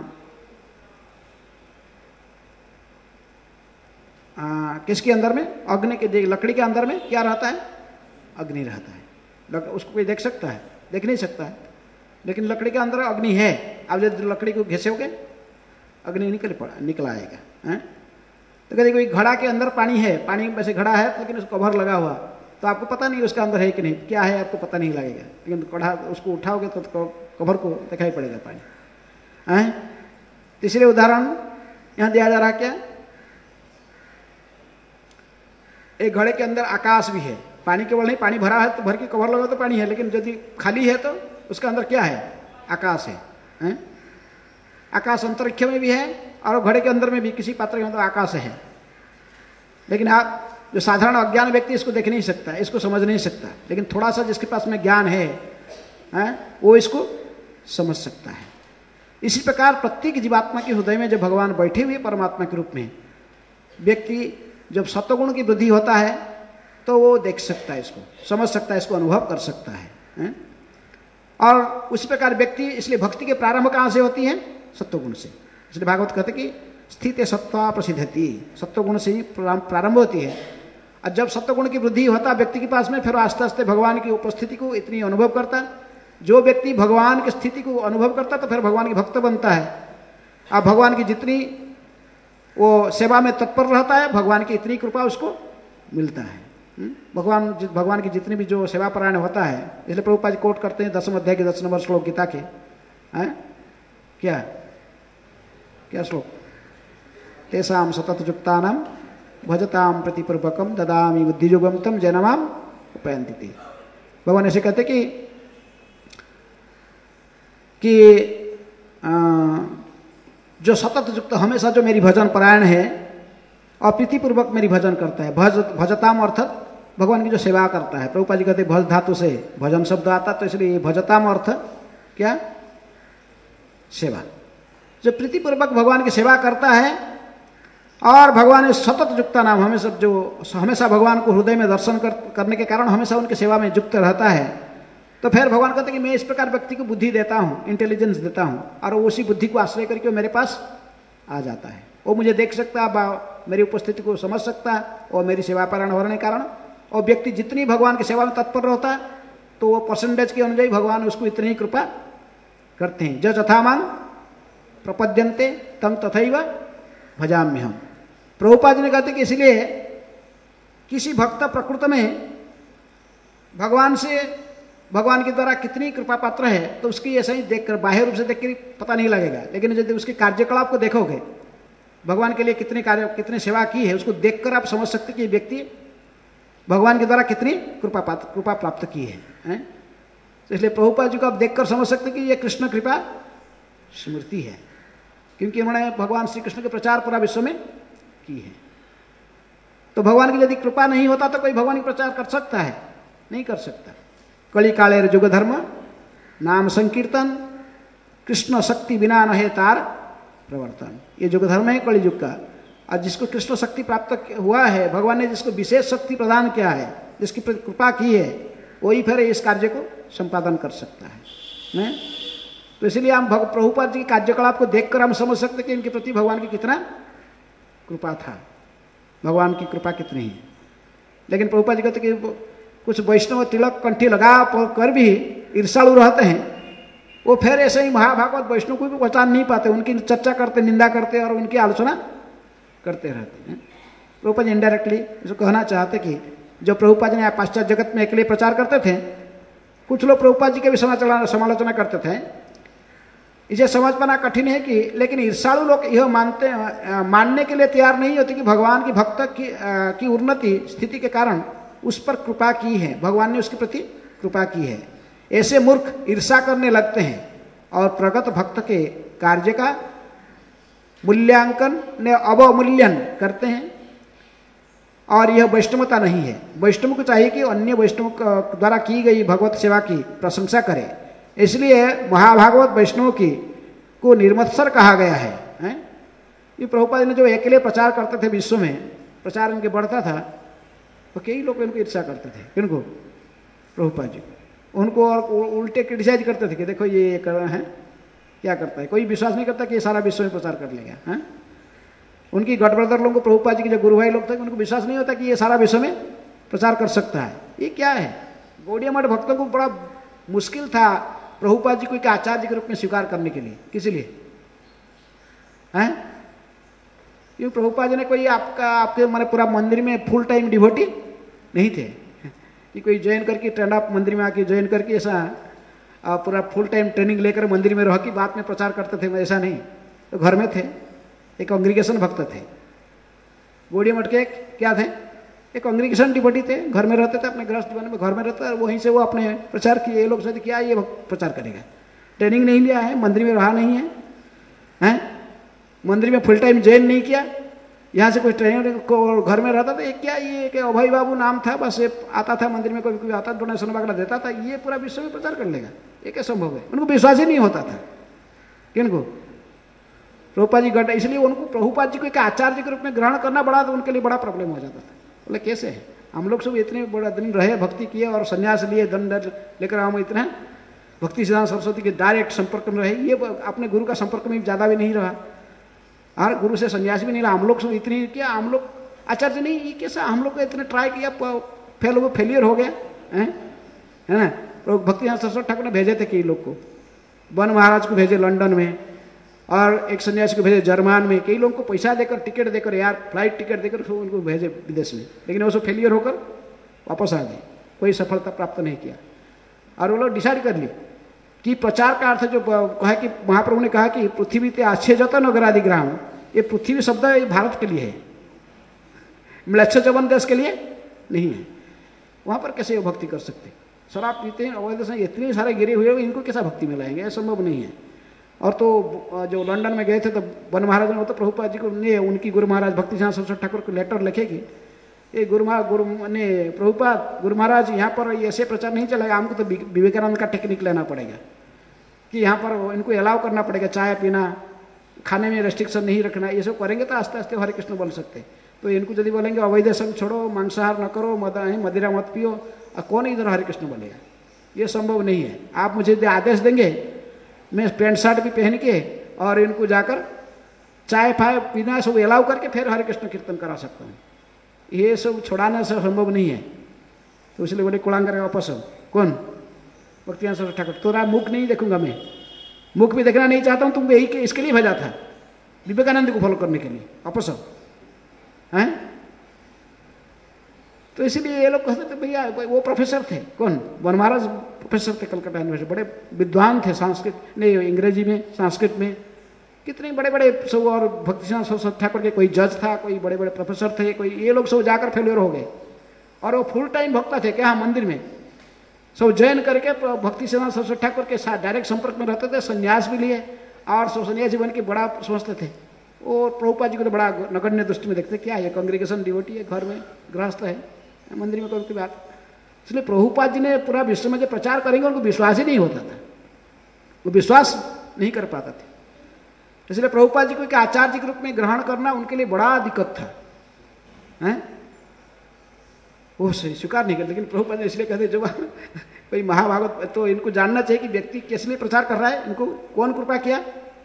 आ, किसके अंदर में? अग्नि के, लकड़ी के अंदर में क्या रहता है? अग्नि रहता है। उसको कोई देख सकता है? देख नहीं सकता है। लेकिन लकड़ी के अंदर अग्नि है। अब जब लकड़ी को घिसोगे अग्नि निकल पड़ा निकल आएगा है? तो कभी कोई घड़ा के अंदर पानी है, पानी में से घड़ा है लेकिन उसको कवर लगा हुआ, तो आपको पता नहीं उसके अंदर है कि नहीं, क्या है आपको पता नहीं लगेगा। लेकिन कड़ा उसको उठाओगे तो कवर को दिखाई पड़ेगा पानी है। तीसरे उदाहरण यहां दिया जा रहा क्या? एक घड़े के अंदर आकाश भी है। पानी केवल नहीं, पानी भरा है तो भर के कवर लगा तो पानी है, लेकिन यदि खाली है तो उसके अंदर क्या है? आकाश है, है? आकाश अंतरिक्ष में भी है और घड़े के अंदर में भी किसी पात्र के अंदर आकाश है। लेकिन आप जो साधारण अज्ञान व्यक्ति इसको देख नहीं सकता, इसको समझ नहीं सकता, लेकिन थोड़ा सा जिसके पास में ज्ञान है, है वो इसको समझ सकता है। इसी प्रकार प्रत्येक जीवात्मा के हृदय में जब भगवान बैठे हुए परमात्मा के रूप में, व्यक्ति जब सत्वगुण की वृद्धि होता है तो वो देख सकता है, इसको समझ सकता है, इसको अनुभव कर सकता है, है? और उसी प्रकार व्यक्ति, इसलिए भक्ति के प्रारंभ कहाँ से होती है? सत्वगुण से। इसलिए भागवत कहते कि स्थित सत्वा प्रसिद्धति, सत्वगुण से ही प्रारंभ होती है। और जब सत्वगुण की वृद्धि होता है व्यक्ति के पास में, फिर आस्ते आस्ते भगवान की उपस्थिति को इतनी अनुभव करता। जो व्यक्ति भगवान की स्थिति को अनुभव करता तो फिर भगवान की भक्त बनता है। अब भगवान की जितनी वो सेवा में तत्पर रहता है, भगवान की इतनी कृपा उसको मिलता है। भगवान भगवान की जितनी भी जो सेवा परायण होता है, इसलिए प्रभुपाद कोट करते हैं दसम अध्याय के दस नंबर श्लोक गीता के, हैं क्या क्या श्लोक? तेषां सततयुक्तानां भजतां प्रतिपूर्वकम ददामि बुद्धियोगम तम जैनमाम उपयन्ति ते। भगवान ऐसे कहते कि कि आ, जो सतत युक्त हमेशा जो मेरी भजन परायण है और प्रीतिपूर्वक मेरी भजन करता है, भज भजताम अर्थात भगवान की जो सेवा करता है। प्रभुपाद जी कहते भज धातु से भजन शब्द आता, तो इसलिए भजताम अर्थ क्या? सेवा। जो प्रीतिपूर्वक भगवान की सेवा करता है और भगवान इस सतत युक्ता नाम, हमेशा जो हमेशा भगवान को हृदय में दर्शन कर, करने के कारण हमेशा उनकी सेवा में युक्त रहता है, तो फिर भगवान कहते हैं कि मैं इस प्रकार व्यक्ति को बुद्धि देता हूँ, इंटेलिजेंस देता हूँ, और वो उसी बुद्धि को आश्रय करके वो मेरे पास आ जाता है। वो मुझे देख सकता है, मेरी उपस्थिति को समझ सकता है, और मेरी सेवा पारायण होने के कारण, और व्यक्ति जितनी भगवान की सेवा में तत्पर रहता है तो वो परसेंटेज के अनुযাयी भगवान उसको इतनी ही कृपा करते हैं। ज यथामां प्रपद्यन्ते तम तथैव भजाम्यहम्। प्रभुपाद ने कहते कि इसलिए किसी भक्त प्रकृति में भगवान से, भगवान के द्वारा कितनी कृपा पात्र है तो उसकी ऐसा ही देखकर, बाह्य रूप से देखकर पता नहीं लगेगा, लेकिन यदि उसके कार्यकलाप को देखोगे, भगवान के लिए कितने कार्य, कितने सेवा की है, उसको देखकर आप समझ सकते कि व्यक्ति भगवान के द्वारा कितनी कृपा कृपा प्राप्त की है, है? तो इसलिए प्रभुपाद जी को आप देखकर समझ सकते कि ये कृष्ण कृपा स्मृति है, क्योंकि उन्होंने भगवान श्री कृष्ण के प्रचार पूरा विश्व में की है। तो भगवान की यदि कृपा नहीं होता तो कोई भगवान का प्रचार कर सकता है? नहीं कर सकता। कली काले युग धर्म नाम संकीर्तन कृष्ण शक्ति बिना न है तार प्रवर्तन। ये युग धर्म है कलयुग का। और जिसको कृष्ण शक्ति प्राप्त हुआ है, भगवान ने जिसको विशेष शक्ति प्रदान किया है, जिसकी कृपा की है, वही फिर इस कार्य को संपादन कर सकता है, नहीं? तो इसलिए हम प्रभुपाद जी के कार्यकलाप को देखकर हम समझ सकते कि इनके प्रति भगवान की कितना कृपा था, भगवान की कृपा कितनी है। लेकिन प्रभुपाद जी कहते कि कुछ वैष्णव तिलक कंठी लगा कर भी ईर्षालु रहते हैं, वो फिर ऐसे ही महाभागवत वैष्णव को भी पहचान नहीं पाते, उनकी चर्चा करते, निंदा करते और उनकी आलोचना करते रहते हैं। प्रभुपाद जी इनडायरेक्टली इसको कहना चाहते कि जो प्रभुपाद जी ने पाश्चात्य जगत में अकेले प्रचार करते थे, कुछ लोग प्रभुपाद जी के भी समालोचना करते थे। इसे समझ पाना कठिन है कि लेकिन ईर्षालु लोग यह मानते मानने के लिए तैयार नहीं होते कि भगवान की भक्त की, की उन्नति स्थिति के कारण उस पर कृपा की है, भगवान ने उसके प्रति कृपा की है। ऐसे मूर्ख ईर्षा करने लगते हैं और प्रगत भक्त के कार्य का मूल्यांकन ने अवमूल्यन करते हैं। और यह वैष्णवता नहीं है। वैष्णव को चाहिए कि अन्य वैष्णव द्वारा की गई भगवत सेवा की प्रशंसा करे। इसलिए महाभागवत वैष्णव की को निर्मत्सर कहा गया है, है? ये प्रभुपाद ने जो अकेले प्रचार करते थे, विश्व में प्रचार इनके बढ़ता था, तो कई लोग इनको ईर्षा करते थे। किनको? प्रभुपाद जी को। उनको और उल्टे क्रिटिसाइज करते थे कि देखो ये कर रहे हैं, क्या करता है। कोई विश्वास नहीं करता कि ये सारा विश्व में प्रचार कर लेगा, है? उनकी गढ़ ब्रदर लोगों को, प्रभुपाद जी के जो गुरु भाई लोग थे, उनको विश्वास नहीं होता कि ये सारा विश्व में प्रचार कर सकता है। ये क्या है? गौड़िया मठ भक्तों को बड़ा मुश्किल था प्रभुपाद जी को एक आचार्य के रूप में स्वीकार करने के लिए। किस लिए? हैं? क्यों? प्रभुपाद जी ने कोई आपका आपके माने पूरा मंदिर में फुल टाइम डिवोटी नहीं थे कि कोई ज्वाइन करके ट्रेंड आप मंदिर में आके ज्वाइन करके ऐसा पूरा फुल टाइम ट्रेनिंग लेकर मंदिर में रह के बाद में प्रचार करते थे, ऐसा नहीं। तो घर में थे, एक कांग्रीगेशन भक्त थे। गौड़िया मठ के क्या थे? एक कांग्रीगेशन डिवोटी थे, घर में रहते थे, अपने गृहस्थ जीवन में घर में रहते थे, वहीं से वो अपने प्रचार किए। ये लोग सोचते क्या ये प्रचार करेगा, ट्रेनिंग नहीं लिया है, मंदिर में रहा नहीं है, हैं? मंदिर में फुल टाइम ज्वाइन नहीं किया, यहाँ से कोई ट्रेनिंग को घर में रहता था। एक क्या ये कि अभय बाबू नाम था, बस ये आता था मंदिर में, कोई कोई आता डोनेशन वगैरह देता था, ये पूरा विश्व में प्रचार कर लेगा, ये क्या संभव है? उनको विश्वास ही नहीं होता था। किनको? प्रभुपाद जी गढ़। इसलिए उनको प्रभुपाद जी को एक आचार्य के रूप में ग्रहण करना बड़ा, तो उनके लिए बड़ा प्रॉब्लम हो जाता था। बोले कैसे है? हम लोग सब इतने बड़ा दिन रहे, भक्ति किए और संन्यास लिए, दंड लेकर हम इतना भक्ति सिद्धांत सरस्वती के डायरेक्ट संपर्क में रहे, ये अपने गुरु का संपर्क में ज़्यादा भी नहीं रहा और गुरु से संन्यास भी नहीं रहा। हम लोग सब इतनी क्या, हम लोग आचार्य नहीं, ये कैसा, हम लोग को इतने ट्राई किया, फेल हो फेलियर हो गया, है ना? भक्ति सिद्धांत सरस्वती ठाकुर ने भेजे थे कई लोग को, वन महाराज को भेजे लंदन में, और एक सन्यासी को भेजे जर्मन में, कई लोगों को पैसा देकर, टिकट देकर, यार फ्लाइट टिकट देकर फिर उनको भेजे विदेश में, लेकिन वो सब फेलियर होकर वापस आ गए, कोई सफलता प्राप्त नहीं किया। और वो लोग डिसाइड कर लिए कि प्रचार का अर्थ जो कहा कि महाप्रभु ने कहा कि पृथ्वी ते अच्छे जत नगरादि ग्राम, ये पृथ्वी शब्द ये भारत के लिए है, म्लेच्छ चवन देश के लिए नहीं है। वहाँ पर कैसे वो भक्ति कर सकते? शराब पीते हैं, अवैध से इतने सारे गिरे हुए, इनको कैसा भक्ति में लाएंगे? संभव नहीं है। और तो जो लंदन में गए थे तो वन महाराज ने, वो तो प्रभुपाद जी को ने उनकी गुरु महाराज भक्ति सिद्धांत सरस्वती ठाकुर को लेटर लिखेगी, ये गुरु महाराज गुरु ने प्रभुपाद गुरु महाराज यहाँ पर ऐसे प्रचार नहीं चलेगा, हमको तो विवेकानंद का टेक्निक लेना पड़ेगा कि यहाँ पर इनको अलाउ करना पड़ेगा, चाय पीना, खाने में रेस्ट्रिक्शन नहीं रखना, ये सब करेंगे तो आस्ते आस्ते हरे कृष्ण बोल सकते। तो इनको यदि बोलेंगे अवैध संग छोड़ो, मांसाहार न करो, मद मदिरा मत पियो, और कौन इधर हरे कृष्ण बोलेगा? ये संभव नहीं है। आप मुझे आदेश देंगे, मैं पैंट शर्ट भी पहन के और इनको जाकर चाय फाय पीना सब अलाउ करके फिर हरे कृष्ण कीर्तन करा सकता हूँ, ये सब छुड़ाना से संभव नहीं है। तो इसलिए बोले कुलांगर वापस हो। कौन? भक्ति सिद्धांत सरस्वती ठाकुर। तोरा मुख नहीं देखूंगा मैं, मुख भी देखना नहीं चाहता हूँ, तुम यही इसके लिए भेजा था, विवेकानंद को फॉलो करने के लिए, वापस हो, हैं? तो इसीलिए ये लोग कहते थे भैया, वो प्रोफेसर थे, कौन? वन महाराज प्रोफेसर थे कलकत्ता यूनिवर्सिटी, बड़े विद्वान थे, संस्कृत नहीं अंग्रेजी में, संस्कृत में, कितने बड़े बड़े सब, और भक्ति सिद्धांत सरस्वती ठाकुर के कोई जज था, कोई बड़े बड़े प्रोफेसर थे, कोई, ये लोग सब जाकर फेलियर हो गए। और वो फुल टाइम भक्त थे क्या मंदिर में, सब जैन करके भक्ति सिद्धांत सरस्वती ठाकुर के साथ डायरेक्ट संपर्क में रहते थे, संन्यास भी लिए और सब सन्यासी बन के बड़ा समझते थे। वो प्रभुपाद जी को तो बड़ा नगण्य दृष्टि में देखते, क्या ये कांग्रीगेशन डिवोटी है, घर में गृहस्थ है, मंदिर में कोई बात। इसलिए प्रभुपाद जी ने पूरा विश्व में जो प्रचार करेंगे उनको विश्वास ही नहीं होता था। वो विश्वास नहीं कर पाते थे। इसलिए प्रभुपाद जी को एक आचार्य के रूप में ग्रहण करना उनके लिए बड़ा दिक्कत था, हैं? वो सही स्वीकार नहीं करते। लेकिन प्रभुपाद जी इसलिए कहते जब कोई महाभागवत तो इनको जानना चाहिए कि व्यक्ति किस लिए प्रचार कर रहा है, इनको कौन कृपा किया?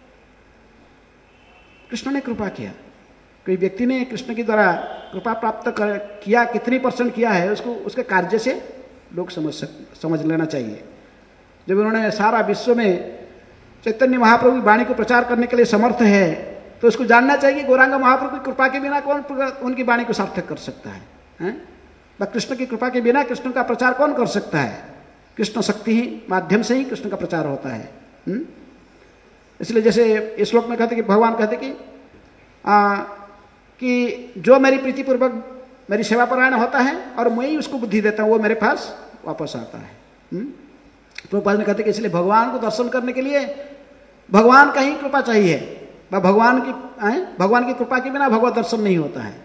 कृष्ण ने कृपा किया। कोई व्यक्ति ने कृष्ण के द्वारा कृपा प्राप्त कर, किया, कितनी परसेंट किया है उसको उसके कार्य से लोग समझ सक समझ लेना चाहिए। जब उन्होंने सारा विश्व में चैतन्य महाप्रभु की वाणी को प्रचार करने के लिए समर्थ है, तो उसको जानना चाहिए गौरांग महाप्रभु की कृपा के बिना कौन उनकी वाणी को सार्थक कर सकता है, हैं? कृष्ण की कृपा के बिना कृष्ण का प्रचार कौन कर सकता है? कृष्ण शक्ति ही माध्यम से ही कृष्ण का प्रचार होता है। हुँ? इसलिए जैसे इस श्लोक में कहते कि भगवान कहते कि आ, कि जो मेरी प्रीति पूर्वक मेरी सेवा परायण होता है और मैं ही उसको बुद्धि देता हूँ, वो मेरे पास वापस आता है। प्रभुपाद ने कहते कि इसलिए भगवान को दर्शन करने के लिए भगवान का ही कृपा चाहिए। भगवान की भगवान की कृपा के बिना भगवत दर्शन नहीं होता है।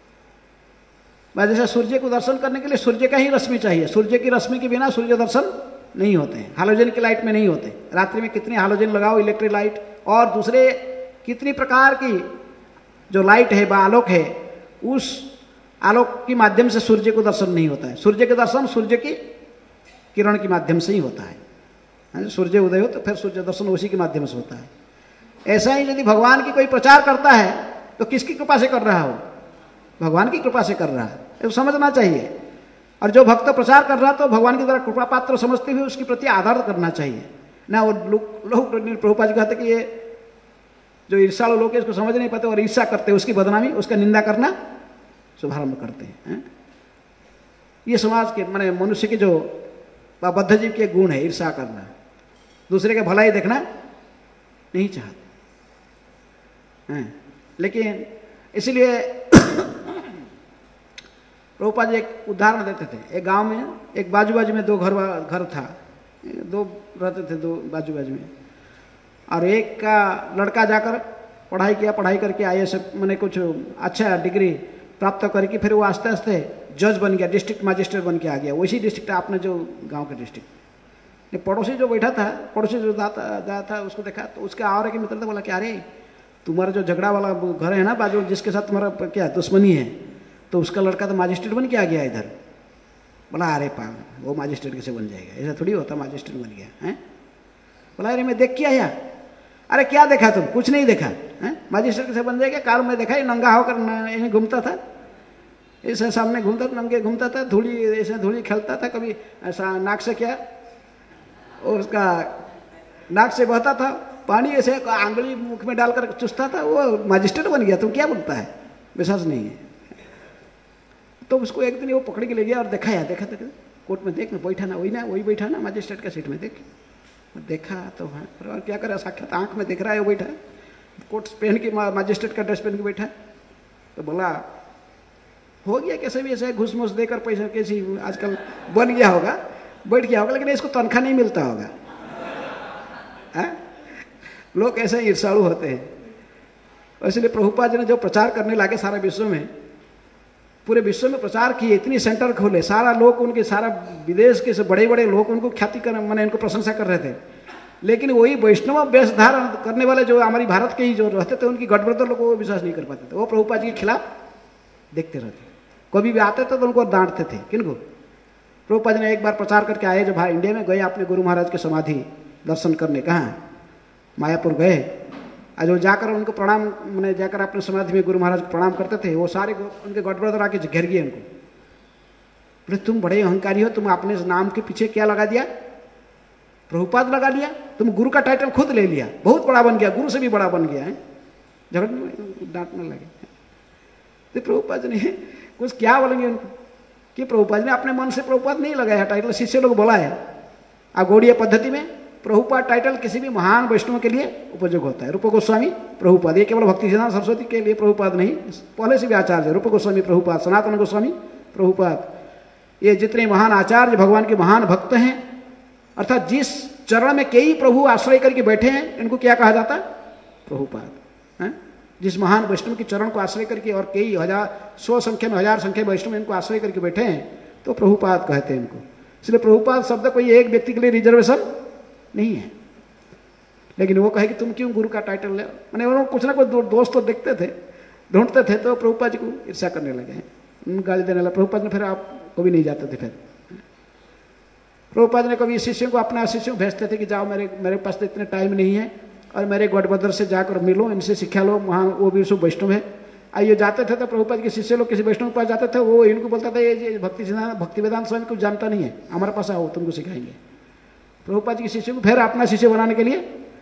जैसे सूर्य को दर्शन करने के लिए सूर्य का ही रश्मि चाहिए, सूर्य की रश्मि के बिना सूर्य दर्शन नहीं होते हैं। हालोजन की लाइट में नहीं होते। रात्रि में कितनी हालोजन लगाओ, इलेक्ट्रिक लाइट और दूसरे कितनी प्रकार की जो लाइट है, आलोक है, उस आलोक के माध्यम से सूर्य को दर्शन नहीं होता है। सूर्य के दर्शन सूर्य की किरण के माध्यम से ही होता है। सूर्य उदय हो तो फिर सूर्य दर्शन उसी के माध्यम से होता है। ऐसा ही यदि भगवान की कोई प्रचार करता है तो किसकी कृपा से कर रहा हो? भगवान की कृपा से कर रहा है, तो समझना चाहिए। और जो भक्त प्रचार कर रहा तो भगवान के द्वारा कृपा पात्र समझते हुए उसके प्रति आदर करना चाहिए ना। वो लोग लोग प्रभुपाद जी कहते कि ये जो ईर्ष्यालु लोग इसको समझ नहीं पाते और ईर्ष्या करते, उसकी बदनामी, उसका निंदा करना शुभारंभ करते हैं। ये समाज के माने मनुष्य के जो बद्ध जीव के गुण है, ईर्ष्या करना, दूसरे का भलाई देखना नहीं चाहते हैं। लेकिन इसलिए प्रभुपाद जी एक उदाहरण देते थे। एक गांव में एक बाजू बाजू में दो घर घर था, दो रहते थे दो बाजू बाजू में, और एक का लड़का जाकर पढ़ाई किया, पढ़ाई करके आए सब मैंने कुछ अच्छा डिग्री प्राप्त करके फिर वो आस्ते आस्ते जज बन गया, डिस्ट्रिक्ट मजिस्ट्रेट बन के आ गया। वैसी डिस्ट्रिक्ट आपने जो गांव का डिस्ट्रिक्ट। पड़ोसी जो बैठा था, पड़ोसी जो जाता था उसको देखा तो उसका और एक मित्र था, बोला क्या अरे तुम्हारा जो झगड़ा वाला घर है ना बाजू, जिसके साथ तुम्हारा क्या दुश्मनी है, तो उसका लड़का तो मजिस्ट्रेट बन के आ गया इधर। बोला अरे पागल, वो मजिस्ट्रेट कैसे बन जाएगा? ऐसा थोड़ी होता, मजिस्ट्रेट बन गया है। बोला अरे मैं देख के आया। अरे क्या देखा तुम? कुछ नहीं देखा है, मजिस्ट्रेट कैसे बन जाएगा? कार में देखा, नंगा होकर यहीं घूमता था, ऐसे सामने घूमता नंगे घूमता था, धूली ऐसे धूली खेलता था, कभी ऐसा नाक से क्या और उसका नाक से बहता था पानी, ऐसे आंगली मुख में डालकर चुसता था, वो मजिस्ट्रेट बन गया। तुम क्या बोलता है? विश्वास नहीं है। तो उसको एक दिन वो पकड़ के ले गया और दिखाया, देखा देखा कोर्ट में देख ना बैठा ना, वही ना वही बैठा ना मजिस्ट्रेट का सीट में, देख देखा तो हाँ, और क्या करे, साक्षात आंख में दिख रहा है वो बैठा, कोट पहन के मजिस्ट्रेट का ड्रेस पहन के बैठा। तो बोला हो गया कैसे भी ऐसे घूस मूस देकर पैसा कैसी आजकल बन गया होगा, बैठ गया होगा, लेकिन इसको तनख्वाह नहीं मिलता होगा। है? लोग ऐसे ईर्ष्यालु होते हैं। इसलिए प्रभुपाद जी ने जो प्रचार करने लगे सारे विश्व में, पूरे विश्व में प्रचार किए, इतनी सेंटर खोले, सारा लोग उनके, सारा विदेश के से बड़े बड़े लोग उनको ख्याति कर मैंने इनको प्रशंसा कर रहे थे। लेकिन वही वैष्णव वेश धारण करने वाले जो हमारी भारत के ही जो रहते थे, उनकी गड़बड़ लोग वो विश्वास नहीं कर पाते थे। वो प्रभुपाद जी के खिलाफ देखते रहते, कभी भी आते थे तो उनको डांटते थे। किनको? प्रभुपाद जी ने एक बार प्रचार करके आए, जब इंडिया में गए अपने गुरु महाराज के समाधि दर्शन करने, कहाँ मायापुर गए, आज वो जाकर उनको प्रणाम मैंने जाकर अपने समाधि में गुरु महाराज को प्रणाम करते थे, वो सारे उनके गड़बड़ आके घेर गए उनको। बोले तुम बड़े अहंकारी हो, तुम अपने नाम के पीछे क्या लगा दिया? प्रभुपाद लगा लिया, तुम गुरु का टाइटल खुद ले लिया, बहुत बड़ा बन गया, गुरु से भी बड़ा बन गया है। झगड़ने डांटने लगे। तो प्रभुपाद ने कुछ क्या बोलेंगे उनको कि प्रभुपाद ने अपने मन से प्रभुपाद नहीं लगाया टाइटल, शिष्य लोग बोला है। अब गौड़ीय पद्धति में प्रभुपाद टाइटल किसी भी महान वैष्णव के लिए उपयोग होता है। रूप गोस्वामी प्रभुपाद, ये केवल भक्ति सिद्धांत सरस्वती के लिए प्रभुपाद नहीं, पहले से भी आचार्य है। रूप गोस्वामी प्रभुपाद, सनातन गोस्वामी प्रभुपाद, ये जितने महान आचार्य भगवान के महान भक्त हैं, अर्थात जिस चरण में कई प्रभु आश्रय करके बैठे हैं, इनको क्या कहा जाता है? प्रभुपाद। है? जिस महान वैष्णव के चरण को आश्रय करके और कई हजार, सौ संख्या में हजार संख्या वैष्णव इनको आश्रय करके बैठे हैं, तो प्रभुपाद कहते हैं इनको। इसलिए प्रभुपाद शब्द कोई एक व्यक्ति के लिए रिजर्वेशन नहीं है। लेकिन वो कहे कि तुम क्यों गुरु का टाइटल ले, मैंने उन्होंने कुछ ना कुछ दो, दोस्त तो देखते थे, ढूंढते थे, तो प्रभुपाद जी को ईर्ष्या करने लगे हैं, गाली देने लगे। प्रभुपाद ने फिर आप कभी नहीं जाते थे। फिर प्रभुपाद ने कभी शिष्यों को, अपना शिष्यों भेजते थे कि जाओ, मेरे मेरे पास तो इतने टाइम नहीं है, और मेरे गढ़बद्र से जाकर मिलो, इनसे शिक्षा लो, वहाँ वो भी सब वैष्णव है। आइए जाते थे तो प्रभुपाद के शिष्य लोग किसी वैष्णव के पास जाते थे, वो इनको बोलता था ये भक्ति सिद्धांत भक्ति वेदांत स्वामी कुछ जानता नहीं है, हमारे पास आओ तुमको सिखाएंगे। प्रभुपाद के शिष्य को फिर अपना शिष्य बनाने के लिए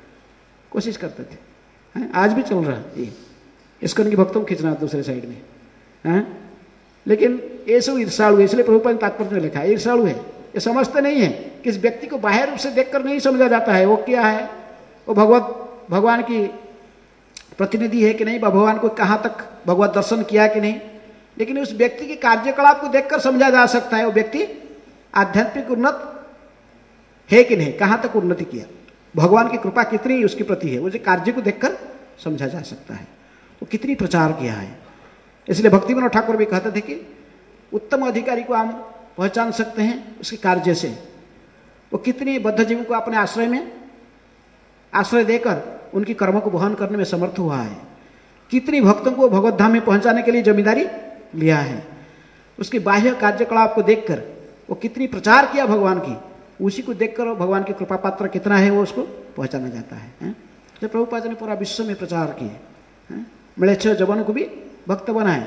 कोशिश करते थे। है? आज भी चल रहा है ये, इसको उनके भक्तों को खींचना दूसरे साइड में। है? लेकिन ये सब ईर्षालु है, इसलिए प्रभुपाद ने तात्पर्य में लिखा है ईर्षालु है। ये समझते नहीं है कि इस व्यक्ति को बाह्य रूप से देखकर नहीं समझा जाता है वो क्या है, वो भगवत भगवान की प्रतिनिधि है कि नहीं, भगवान को कहाँ तक भगवत दर्शन किया कि नहीं, लेकिन उस व्यक्ति के कार्यकलाप को देखकर समझा जा सकता है वो व्यक्ति आध्यात्मिक उन्नत है कि नहीं, कहाँ तक उन्नति किया, भगवान की कृपा कितनी उसके प्रति है, उस कार्य को देखकर समझा जा सकता है वो कितनी प्रचार किया है। इसलिए भक्ति विनोद ठाकुर भी कहते थे कि उत्तम अधिकारी को हम पहचान सकते हैं उसके कार्य से, वो कितनी बद्धजीवों को अपने आश्रय में आश्रय देकर उनकी कर्मों को वहन करने में समर्थ हुआ है, कितनी भक्तों को भगवत धाम में पहुंचाने के लिए जिम्मेदारी लिया है, उसके बाह्य कार्यकलाप को देखकर वो कितनी प्रचार किया भगवान की, उसी को देखकर भगवान की कृपा पात्र कितना है वो उसको पहचाना जाता है। तो प्रभुपाद ने पूरा विश्व में प्रचार किए, म्लेच्छ जवानों को भी भक्त बनाए।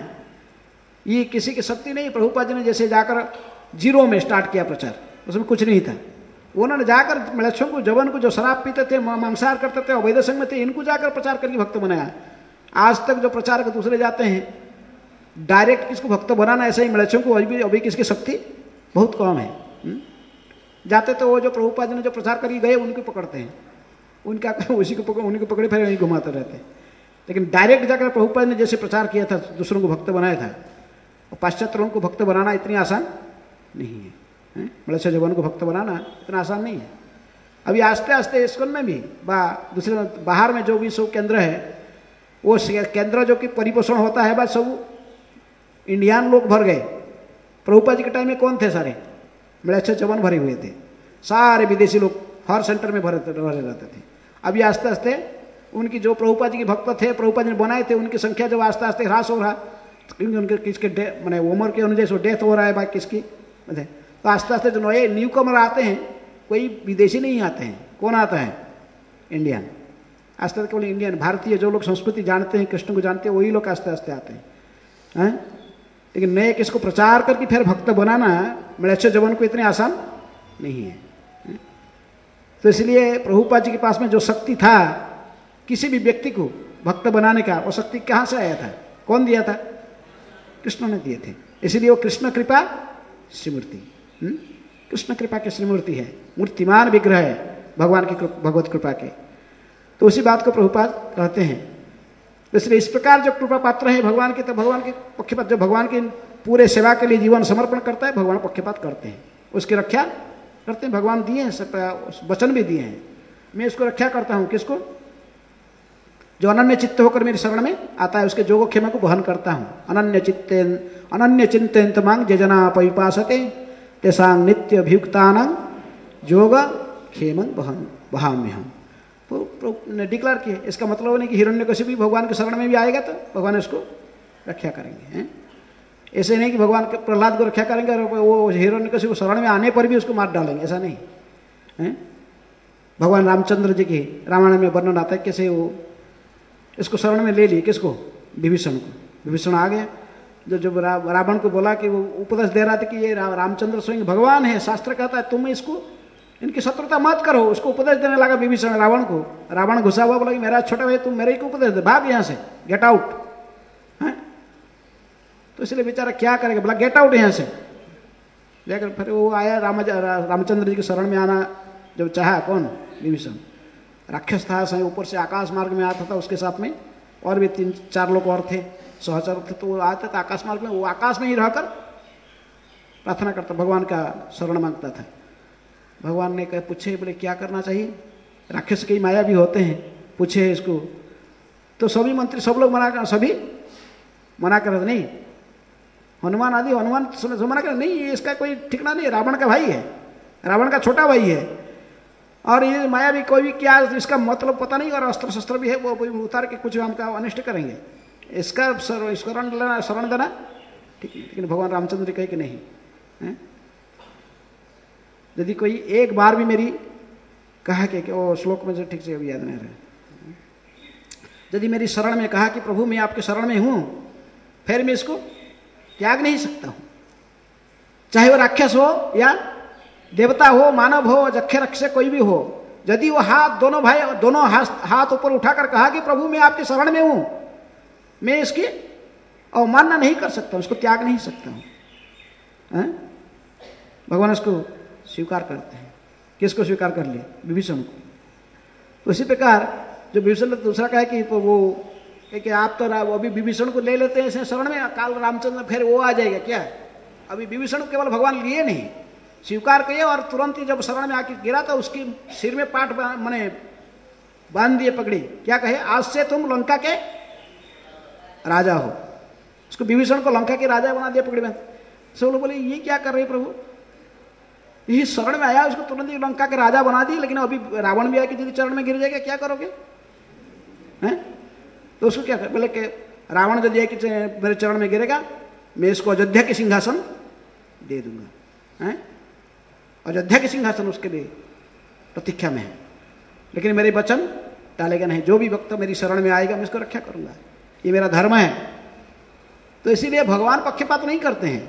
ये किसी की शक्ति नहीं, प्रभुपाद ने जैसे जाकर जीरो में स्टार्ट किया प्रचार, उसमें कुछ नहीं था, उन्होंने जाकर म्लेच्छों को, जवान को, जो शराब पीते थे, मांसाहार करते थे, अवैध संग में थे, इनको जाकर प्रचार करके भक्त बनाया। आज तक जो प्रचार के दूसरे जाते हैं डायरेक्ट किसको भक्त बनाना, ऐसे ही म्लेच्छों को अभी अभी किसकी शक्ति बहुत कम है। हुँ? जाते तो वो जो प्रभुपाद ने जो प्रचार करी गए उनको पकड़ते हैं, उनका उसी को पकड़ उन्हीं को पकड़े फिर वहीं घुमाते रहते हैं। लेकिन डायरेक्ट जाकर प्रभुपाद ने जैसे प्रचार किया था, दूसरों को भक्त बनाया था, और पाश्चात्यों को भक्त बनाना इतनी आसान नहीं है। म्लेच्छ जवान को भक्त बनाना इतना आसान नहीं है। अभी आस्ते आस्ते इस्कॉन में भी बा दूसरे बाहर में जो भी सब केंद्र है, वो केंद्र जो कि परिपोषण होता है, बस सब इंडियन लोग भर गए। प्रभुपाद जी के टाइम में कौन थे? सारे म्लेच्छ जवान भरे हुए थे, सारे विदेशी लोग हर सेंटर में भरे भरे रहते थे। अभी आस्ते आस्ते उनकी जो प्रभुपाद जी के भक्त थे, प्रभुपाद जी ने बनाए थे, उनकी संख्या जब आस्ते आस्ते ह्रास हो रहा, क्योंकि उनके किसके मैंने उम्र के अनुसार डेथ हो रहा है, बाकी किसकी, तो आस्ते आस्ते जो नए न्यू कमर आते हैं, कोई विदेशी नहीं आते हैं, कौन आता है? इंडियन। आस्ते आस्ते केवल इंडियन, भारतीय जो लोग संस्कृति जानते हैं, कृष्ण को जानते हैं, वही लोग आस्ते आस्ते आते हैं, हैं? लेकिन नए किसको प्रचार करके फिर भक्त बनाना म्लेच्छ जवान को इतने आसान नहीं है। तो इसलिए प्रभुपाद जी के पास में जो शक्ति था किसी भी व्यक्ति को भक्त बनाने का, वो शक्ति कहाँ से आया था? कौन दिया था? कृष्ण ने दिए थे। इसलिए वो कृष्ण कृपा श्रीमूर्ति, कृष्ण कृपा की श्रीमूर्ति है, मूर्तिमान विग्रह है भगवान की भगवत कृपा के। तो उसी बात को प्रभुपाद कहते हैं। इसलिए इस प्रकार जो कृपा पात्र है भगवान के, तो भगवान के पक्षपात, जो भगवान के पूरे सेवा के लिए जीवन समर्पण करता है, भगवान पक्षपात करते हैं, उसकी रक्षा करते हैं। भगवान दिए हैं, वचन भी दिए हैं, मैं इसको रक्षा करता हूँ। किसको? जो अनन्य चित्त होकर मेरी शरण में आता है, उसके जोगो क्षेमा को वहन करता हूँ। अनन्य चित्ते अनन्य चिंतयन्त मां ये जना परिपासते तेषां नित्य अभियुक्तानां योग क्षेमं वहन वहाम्यहम्। तो ने डिक्लेयर किए। इसका मतलब नहीं कि हिरण्यकशिपु भी भगवान के शरण में भी आएगा तो भगवान उसको रक्षा करेंगे, हैं? ऐसे नहीं कि भगवान के प्रहलाद को रक्षा करेंगे और वो हिरण्यकशिपु शरण में आने पर भी उसको मार डालेंगे, ऐसा नहीं है। भगवान रामचंद्र जी की रामायण में वर्णन आता है कैसे वो इसको शरण में ले लिए, किसको? विभीषण को। विभीषण आ गया, जो जब रावण को बोला कि वो उपदेश दे रहा था कि ये रामचंद्र स्वयं भगवान है, शास्त्र कहता है तुम इसको इनकी शत्रुता मत करो, उसको उपदेश देने लगा विभीषण रावण को। रावण घुसा हुआ बोला कि मेरा छोटा भाई तुम मेरे को उपदेश दे, भाग यहाँ से, गेट आउट। है तो इसलिए बेचारा क्या करेगा, बोला गेट आउट यहाँ से। लेकर फिर वो आया राम रामचंद्र जी के शरण में आना जब चाहा, कौन? विभीषण। राक्षस था, सही ऊपर से आकाश मार्ग में आता था, उसके साथ में और भी तीन चार लोग और थे, सहचर थे। तो वो आते थे आकाश मार्ग में, वो आकाश में ही रहकर प्रार्थना करता, भगवान का शरण मांगता था। भगवान ने कहा, पूछे, बोले क्या करना चाहिए? राक्षस की माया भी होते हैं, पूछे इसको। तो सभी मंत्री सब लोग मना कर, सभी मना कर नहीं, हनुमान आदि हनुमान मना कर नहीं, इसका कोई ठिकाना नहीं, रावण का भाई है, रावण का छोटा भाई है। और ये माया भी कोई भी क्या इसका मतलब पता नहीं, और अस्त्र शस्त्र भी है वो उतार के कुछ हमका अनिष्ट करेंगे, इसका शरण लेना शरण देना ठीक है। लेकिन भगवान रामचंद्र कहे कि नहीं है? यदि कोई एक बार भी मेरी कहा कि वो श्लोक में जो ठीक से अभी याद नहीं रहे, यदि मेरी शरण में कहा कि प्रभु मैं आपके शरण में हूं, फिर मैं इसको त्याग नहीं सकता हूं, चाहे वो राक्षस हो या देवता हो, मानव हो, जखे रक्षे कोई भी हो। यदि वो हाथ दोनों भाई दोनों हाथ ऊपर उठाकर कहा कि प्रभु मैं आपके शरण में हूं, मैं इसकी अवमानना नहीं कर सकता, उसको त्याग नहीं सकता हूं। भगवान उसको स्वीकार करते हैं। किसको स्वीकार कर लिया? विभीषण को। तो इसी प्रकार जो विभीषण ने दूसरा कहा कि तो वो कि आप तो अभी विभीषण को ले लेते हैं इसे शरण में, काल रामचंद्र फिर वो आ जाएगा क्या? अभी विभीषण को केवल भगवान लिए नहीं, स्वीकार किए, और तुरंत ही जब शरण में आके गिरा तो उसकी सिर में पाट मने बांध दिए पगड़ी। क्या कहे? आज से तुम लंका के राजा हो। उसको विभीषण को लंका के राजा बना दिया पगड़ी में। सब लोग बोले ये क्या कर रहे प्रभु, यही शरण में आया, उसको तुरंत ही लंका के राजा बना दी, लेकिन अभी रावण भी आके यदि चरण में गिर जाएगा क्या करोगे? हैं? तो उसको क्या कर, बोले कि रावण यदि आके मेरे चरण में गिरेगा मैं इसको अयोध्या के सिंहासन दे दूंगा। हैं? अयोध्या के सिंहासन उसके लिए प्रतीक्षा में है, लेकिन मेरे वचन टालेगा नहीं। जो भी भक्त मेरी शरण में आएगा मैं इसको रक्षा करूंगा, ये मेरा धर्म है। तो इसीलिए भगवान पक्षपात नहीं करते हैं,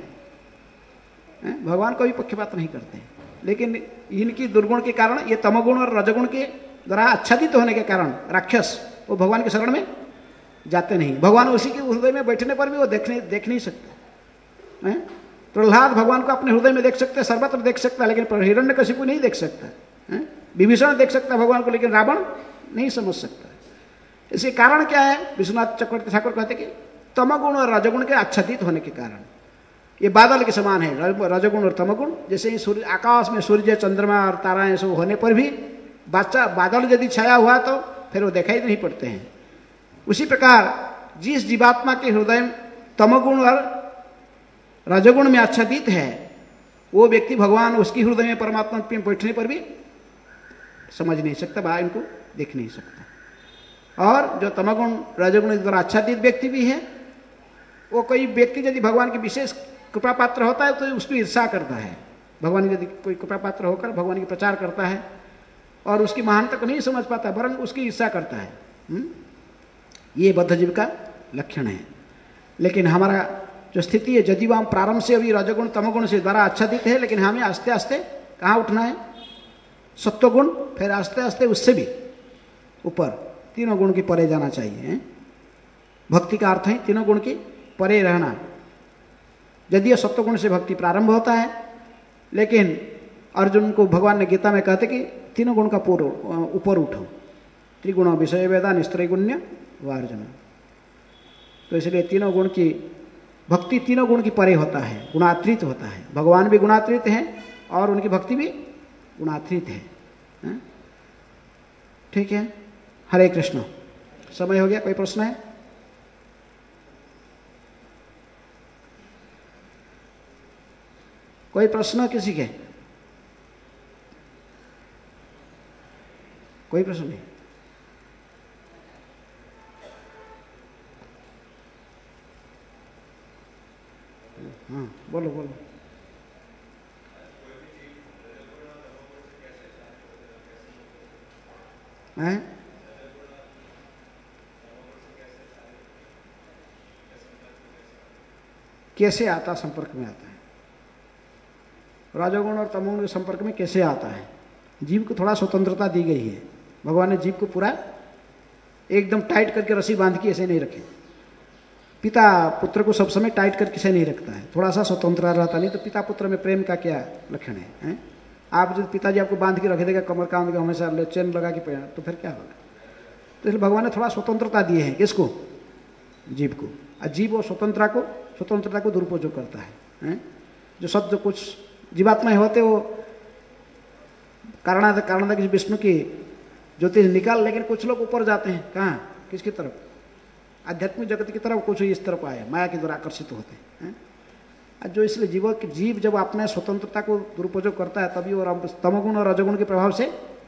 भगवान कोई पक्षपात नहीं करते हैं, लेकिन इनकी दुर्गुण के कारण, ये तमोगुण और रजगुण के द्वारा आच्छादित होने के कारण राक्षस वो भगवान के शरण में जाते नहीं। भगवान उसी के हृदय में बैठने पर भी वो देखने देख नहीं सकते। प्रहलाद भगवान को अपने हृदय में देख सकते, सर्वत्र देख सकता, लेकिन हिरण्यकशिपु नहीं देख सकता। विभीषण देख सकता भगवान को, लेकिन रावण नहीं समझ सकता। इसके कारण क्या है? विश्वनाथ चक्रवर्ती ठाकुर कहते कि तमगुण और रजगुण के आच्छादित होने के कारण ये बादल के समान है, रजगुण और तमगुण। जैसे ही सूर्य आकाश में सूर्य चंद्रमा और ताराएं सब होने पर भी बादशाह बादल यदि छाया हुआ तो फिर वो दिखाई नहीं पड़ते हैं। उसी प्रकार जिस जीवात्मा के हृदय तमगुण और रजगुण में आच्छादित है वो व्यक्ति भगवान उसकी हृदय में परमात्मा में बैठने पर भी समझ नहीं सकता, बाहर इनको देख नहीं सकता। और जो तमगुण रजगुण द्वारा आच्छादित व्यक्ति भी है, वो कोई व्यक्ति यदि भगवान की विशेष कृपा पात्र होता है तो उसकी ईर्षा करता है। भगवान यदि कोई कृपा पात्र होकर भगवान की प्रचार करता है और उसकी महानता को नहीं समझ पाता, वरन उसकी ईर्षा करता है, हुँ? ये बद्धजीव का लक्षण है। लेकिन हमारा जो स्थिति है, यदि हम प्रारंभ से अभी रजगुण तमगुण से द्वारा आच्छादित है, लेकिन हमें आस्ते आस्ते कहाँ उठना है? सत्वगुण, फिर आस्ते आस्ते उससे भी ऊपर तीनों गुण की परे जाना चाहिए। भक्ति का अर्थ है तीनों गुण की परे रहना। यदि सत्वगुण से भक्ति प्रारंभ होता है, लेकिन अर्जुन को भगवान ने गीता में कहते कि तीनों गुण का ऊपर उठो, त्रिगुण विषय वेदा निस्त्रैगुण्य वार्जुन। तो इसलिए तीनों गुण की भक्ति तीनों गुण की परे होता है, गुणातीत होता है। भगवान भी गुणातीत हैं और उनकी भक्ति भी गुणातीत है। ठीक है, हरे कृष्ण। समय हो गया, कोई प्रश्न है? कोई प्रश्न किसी के? कोई प्रश्न नहीं? हाँ बोलो बोलो। हैं? कैसे आता संपर्क में आता है? राजगुण और तमोगुण के संपर्क में कैसे आता है? जीव को थोड़ा स्वतंत्रता दी गई है। भगवान ने जीव को पूरा एकदम टाइट करके रस्सी बांध के ऐसे नहीं रखे। पिता पुत्र को सब समय टाइट करके से नहीं रखता है, थोड़ा सा स्वतंत्र रहता, नहीं तो पिता पुत्र में प्रेम का क्या लक्षण है, है? आप जब पिताजी आपको बांध के रख देगा, कमर कांध के हमेशा चेन लगा के पहना, तो फिर क्या होगा? तो इसलिए भगवान ने थोड़ा स्वतंत्रता दी है। किसको? जीव को। और जीव वो स्वतंत्रता को स्वतंत्रता को दुरुपयोग करता है, है? जो शब्द कुछ जीवात्माएं होते वो कारण कारण विष्णु की ज्योतिष निकाल, लेकिन कुछ लोग ऊपर जाते हैं। कहाँ? किसकी तरफ? आध्यात्मिक जगत की तरफ। कुछ इस तरफ आए, माया के द्वारा आकर्षित होते हैं। जो इसलिए जीव जीव जब अपने स्वतंत्रता को दुरुपयोग करता है, तभी वो तमोगुण और रजगुण के प्रभाव से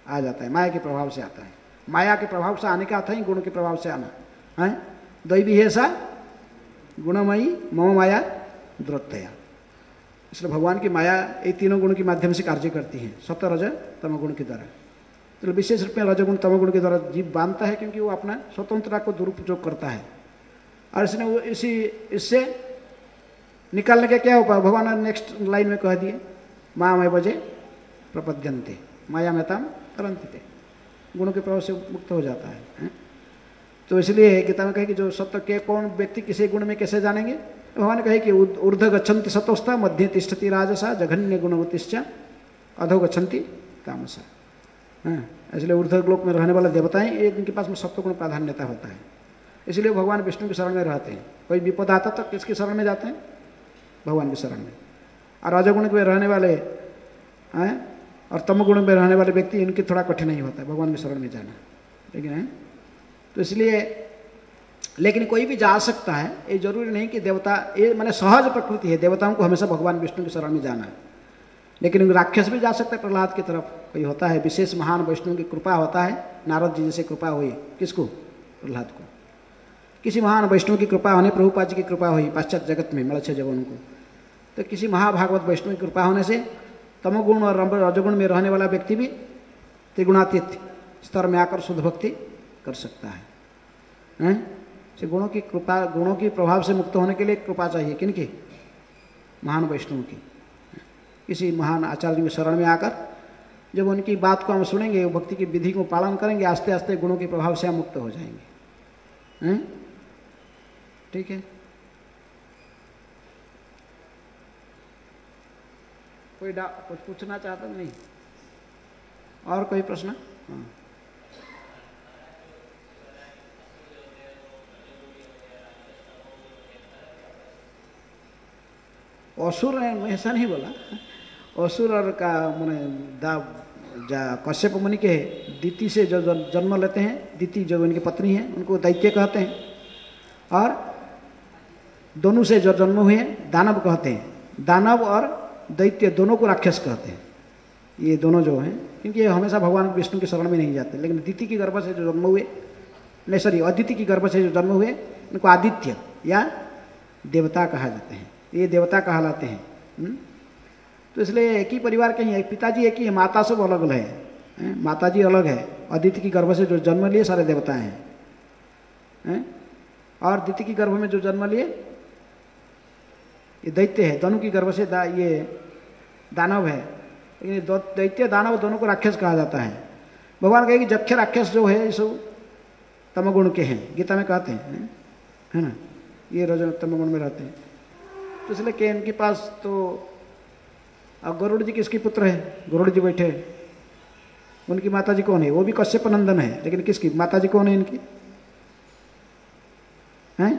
आ जाता है, माया के प्रभाव से आता है। माया के प्रभाव से आने का अर्थ ही गुण के प्रभाव से आना है। दैवी है सा गुणमयी मम माया द्रोतया। इसलिए भगवान की माया ये तीनों गुण के माध्यम से कार्य करती है, सत्व रज तम गुण के द्वारा। तो विशेष रूप में रजगुण तमगुण के द्वारा जीव बांधता है, क्योंकि वो अपना स्वतंत्रता को दुरुपयोग करता है। और इसने वो इसी इससे निकालने का क्या उपाय भगवान ने नेक्स्ट लाइन में कह दिए, माँ में बजे प्रपद्यन्ते माया में ताम तरंती, गुणों के प्रभाव से मुक्त हो जाता है, है? तो इसलिए गीता में कहे कि जो सत्व के कौन व्यक्ति किसी गुण में कैसे जानेंगे, भगवान कहे कि ऊर्ध गच्छन्ति सत्वस्था मध्य तिष्ठति राजसा जघन्य गुणवतिश्च अधो गच्छन्ति तामसा। इसलिए ऊर्ध्वलोक में रहने वाले देवताएं एक इनके पास में सत्व गुण प्राधान्यता होता है, इसलिए भगवान विष्णु की शरण में रहते हैं। कोई विपद आता तो किसकी शरण में जाते हैं? भगवान की शरण में। और रजोगुण में रहने वाले हैं और तमगुण में रहने वाले व्यक्ति, इनकी थोड़ा कठिन नहीं होता है भगवान की शरण में जाना, लेकिन है तो इसलिए लेकिन कोई भी जा सकता है, ये जरूरी नहीं कि देवता, ये मैंने सहज प्रकृति है देवताओं को हमेशा भगवान विष्णु की शरण में जाना है। लेकिन राक्षस भी जा सकता है प्रहलाद की तरफ, कोई होता है विशेष महान वैष्णव की कृपा होता है, नारद जी जैसे कृपा हुई किसको? प्रहलाद को। किसी महान वैष्णव की कृपा होने, प्रभुपाद जी की कृपा हुई पाश्चात्य जगत में मलक्ष्य जब उनको, तो किसी महाभागवत वैष्णव की कृपा होने से तमोगुण और रजोगुण में रहने वाला व्यक्ति भी त्रिगुणातीत स्तर में आकर शुद्ध भक्ति कर सकता है, हैं? से गुणों की कृपा, गुणों की प्रभाव से मुक्त होने के लिए कृपा चाहिए, किनकी? महान वैष्णव की। किसी महान आचार्य की शरण में आकर जब उनकी बात को हम सुनेंगे, भक्ति की विधि को पालन करेंगे, आस्ते आस्ते गुणों के प्रभाव से हम मुक्त हो जाएंगे, हैं? ठीक है। कोई डा कुछ पूछना चाहता नहीं? और कोई प्रश्न? हाँ। असुर है, मैं ऐसा नहीं बोला। असुर और का मैंने कश्यप मुनि के दिति से जो जन्म लेते हैं, दिति जो उनकी पत्नी है उनको दैत्य कहते हैं, और दोनों से जो जन्म हुए दानव कहते हैं। दानव और दैत्य दोनों को राक्षस कहते हैं, ये दोनों जो हैं, क्योंकि ये हमेशा भगवान विष्णु की शरण में नहीं जाते। लेकिन दिति की गर्भ से जो जन्म हुए, नहीं सॉरी अदिति की गर्भ से जो जन्म हुए, उनको आदित्य या देवता कहा जाते हैं, ये देवता कहलाते हैं। हुँ? तो इसलिए एक ही परिवार के ही, पिताजी एक ही है, माता सब अलग अलग है, माताजी अलग है। अदिति की गर्भ से जो जन्म लिए सारे देवता हैं, हैं? और दिति की गर्भ में जो जन्म लिए ये दैत्य है, दोनों की गर्भ से दा, ये दानव है। लेकिन दैत्य दानव दोनों को राक्षस कहा जाता है। भगवान कहे कि जख्य राक्षस जो है सो तमगुण के हैं, गीता में कहते हैं, है ना, ये रजो तमगुण में रहते हैं। तो इसलिए कि इनके पास तो, अब गरुड़ जी किसकी पुत्र है? गरुड़ जी बैठे, उनकी माता जी कौन है? वो भी कश्यप नंदन है, लेकिन किसकी माता जी कौन है इनकी? हैं?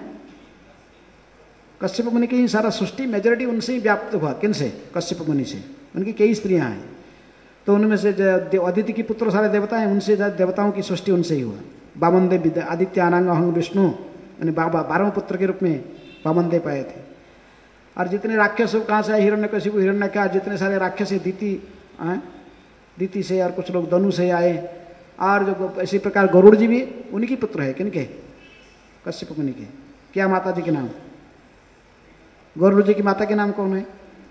कश्यप मुनि की ही सारा सृष्टि मेजॉरिटी उनसे ही व्याप्त हुआ। किन से? कश्यप मुनि से। उनकी कई स्त्रियां हैं, तो उनमें से अदिति की पुत्र सारे देवता हैं, उनसे देवताओं की सृष्टि उनसे ही हुआ। वामन देव आदित्य अनांग अहंग विष्णु, यानी बारहवें पुत्र के रूप में वामन देव पाए थे। और जितने राक्षस कहाँ से आए? हिरण्यकशिपु, हिरण्यका, जितने सारे राक्षस दिति दिति से, और कुछ लोग धनु से आए। और जो इसी प्रकार गरुड़ जी भी उनकी पुत्र है, किनके? कश्यप मुनि के। क्या माता जी के नाम? गरुड़ जी की माता के नाम कौन है?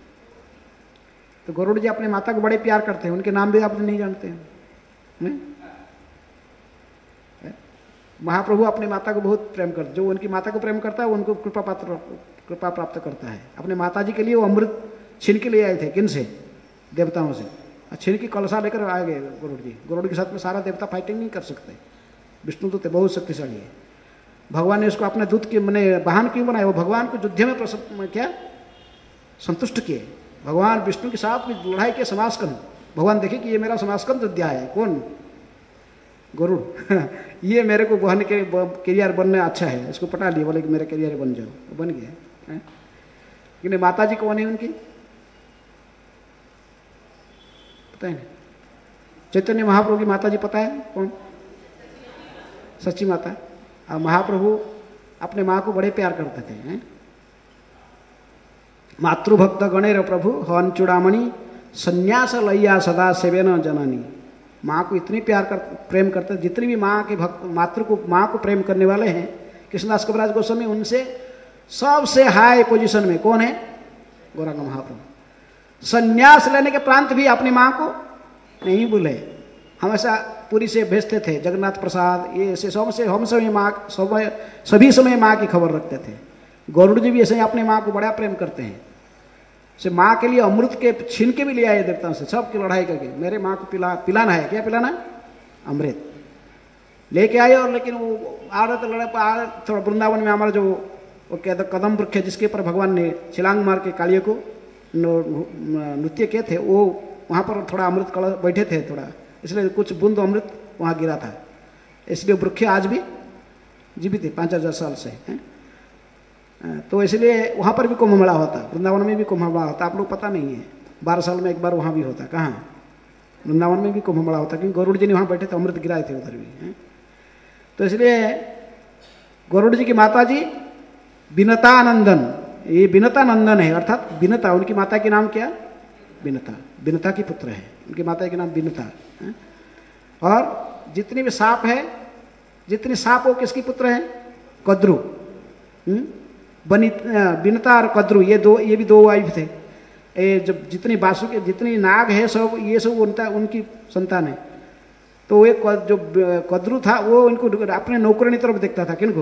तो गरुड़ जी अपने माता को बड़े प्यार करते हैं, उनके नाम भी आप नहीं जानते हैं। महाप्रभु अपनी माता को बहुत प्रेम करते, जो उनकी माता को प्रेम करता है उनको कृपा पात्र कृपा प्राप्त करता है। अपने माता जी के लिए वो अमृत छीन के लिए आए थे, किन से? देवताओं से। छीन की कलशा लेकर आ गए गरुड़ जी। गरुड़ के साथ में सारा देवता फाइटिंग नहीं कर सकते, विष्णु तो बहुत शक्तिशाली है। भगवान ने उसको अपने दूत के मैंने वाहन क्यों बनाया? वो भगवान को युद्ध में प्रसन्न क्या संतुष्ट किए। भगवान विष्णु के साथ में लड़ाई के समास्कंद, भगवान देखे कि ये मेरा समास्कंद अध्याय है। कौन? गरुड़। ये मेरे को बहन के करियर बनने अच्छा है, इसको पटा लिया, बोले कि मेरा करियर बन जाओ, वो बन गया। लेकिन माता जी कौन है उनकी? पता है? चैतन्य महाप्रभु की माता जी पता है कौन? सच्ची माता। और महाप्रभु अपने माँ को बड़े प्यार करते थे, हैं? मातृभक्त गणेर प्रभु हवन चूड़ामणि संन्यास लैया सदा सेवेन जननी। माँ को इतनी प्यार कर प्रेम करते, जितनी भी माँ के भक्त मातृ को माँ को प्रेम करने वाले हैं कृष्णदास कविराज गोस्वामी, उनसे सबसे हाई पोजीशन में कौन है? गौरांग महाप्रभु। संन्यास लेने के प्रांत भी अपनी माँ को नहीं भूले, हमेशा पूरी से भेजते थे, जगन्नाथ प्रसाद ये ऐसे सब से हम समय माँ सब सभी समय माँ की खबर रखते थे। गरुड़ जी भी ऐसे ही अपनी माँ को बड़ा प्रेम करते हैं, से माँ के लिए अमृत के छीन के भी ले आए देवताओं से, सबकी लड़ाई करके मेरे माँ को पिला पिलाना है, क्या पिलाना? अमृत लेके आए। और लेकिन वो आ रहे तो लड़े आ रहे थोड़ा वृंदावन में हमारा जो वो कहते कदम वृक्ष है जिसके ऊपर भगवान ने छिलांग मार के कालिए को नृत्य किए थे, वो वहाँ पर थोड़ा अमृत कल बैठे थे थोड़ा, इसलिए कुछ बूंद अमृत वहाँ गिरा था, इसलिए वृक्ष आज भी जीवित है पाँच हजार साल से है। तो इसलिए वहाँ पर भी कुंभ मेला होता, वृंदावन में भी कुंभ मेला होता, आप लोग पता नहीं है, बारह साल में एक बार वहाँ भी होता। कहाँ? वृंदावन में भी कुंभ मेला होता, क्योंकि गरुड़ जी ने वहाँ बैठे थे, अमृत गिराए थे उधर भी है। तो इसलिए गरुड़ जी की माता जी बिनता नंदन, ये बिनता नंदन है, अर्थात बिनता, उनकी माता के नाम क्या? बिनता, बिनता की पुत्र है, उनकी माता के नाम बिनता है। और जितनी भी सांप है, जितनी सांप वो किसकी पुत्र है? कद्रु। बनी बिनता और कद्रु ये दो, ये भी दो वाइफ थे। ये जब जितनी बासुकी जितनी नाग है सब ये सब उनका उनकी संतान है। तो एक जो कद्रु था वो इनको अपने नौकरानी तरफ देखता था, किनको?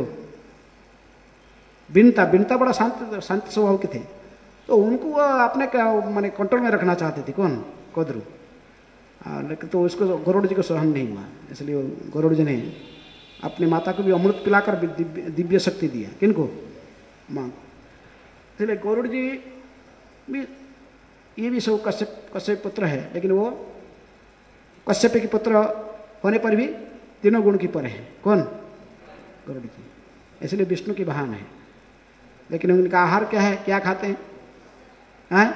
बिनता। बिनता बड़ा शांत शांत स्वभाव के थे, तो उनको वो अपने माने कंट्रोल में रखना चाहते थे। कौन? कद्रु। लेकिन तो उसको गरुड़ जी को सहन नहीं हुआ, इसलिए गरुड़ जी ने अपनी माता को भी अमृत पिलाकर दिव्य शक्ति दिया। किनको? माँ। इसलिए गरुड़ जी भी ये भी सब कश्यप कश्यप पुत्र है, लेकिन वो कश्यप के पुत्र होने पर भी तीनों गुण की पर है। कौन? गरुड़ जी। इसलिए विष्णु की बहन है, लेकिन उनका आहार क्या है? क्या खाते हैं? हैं?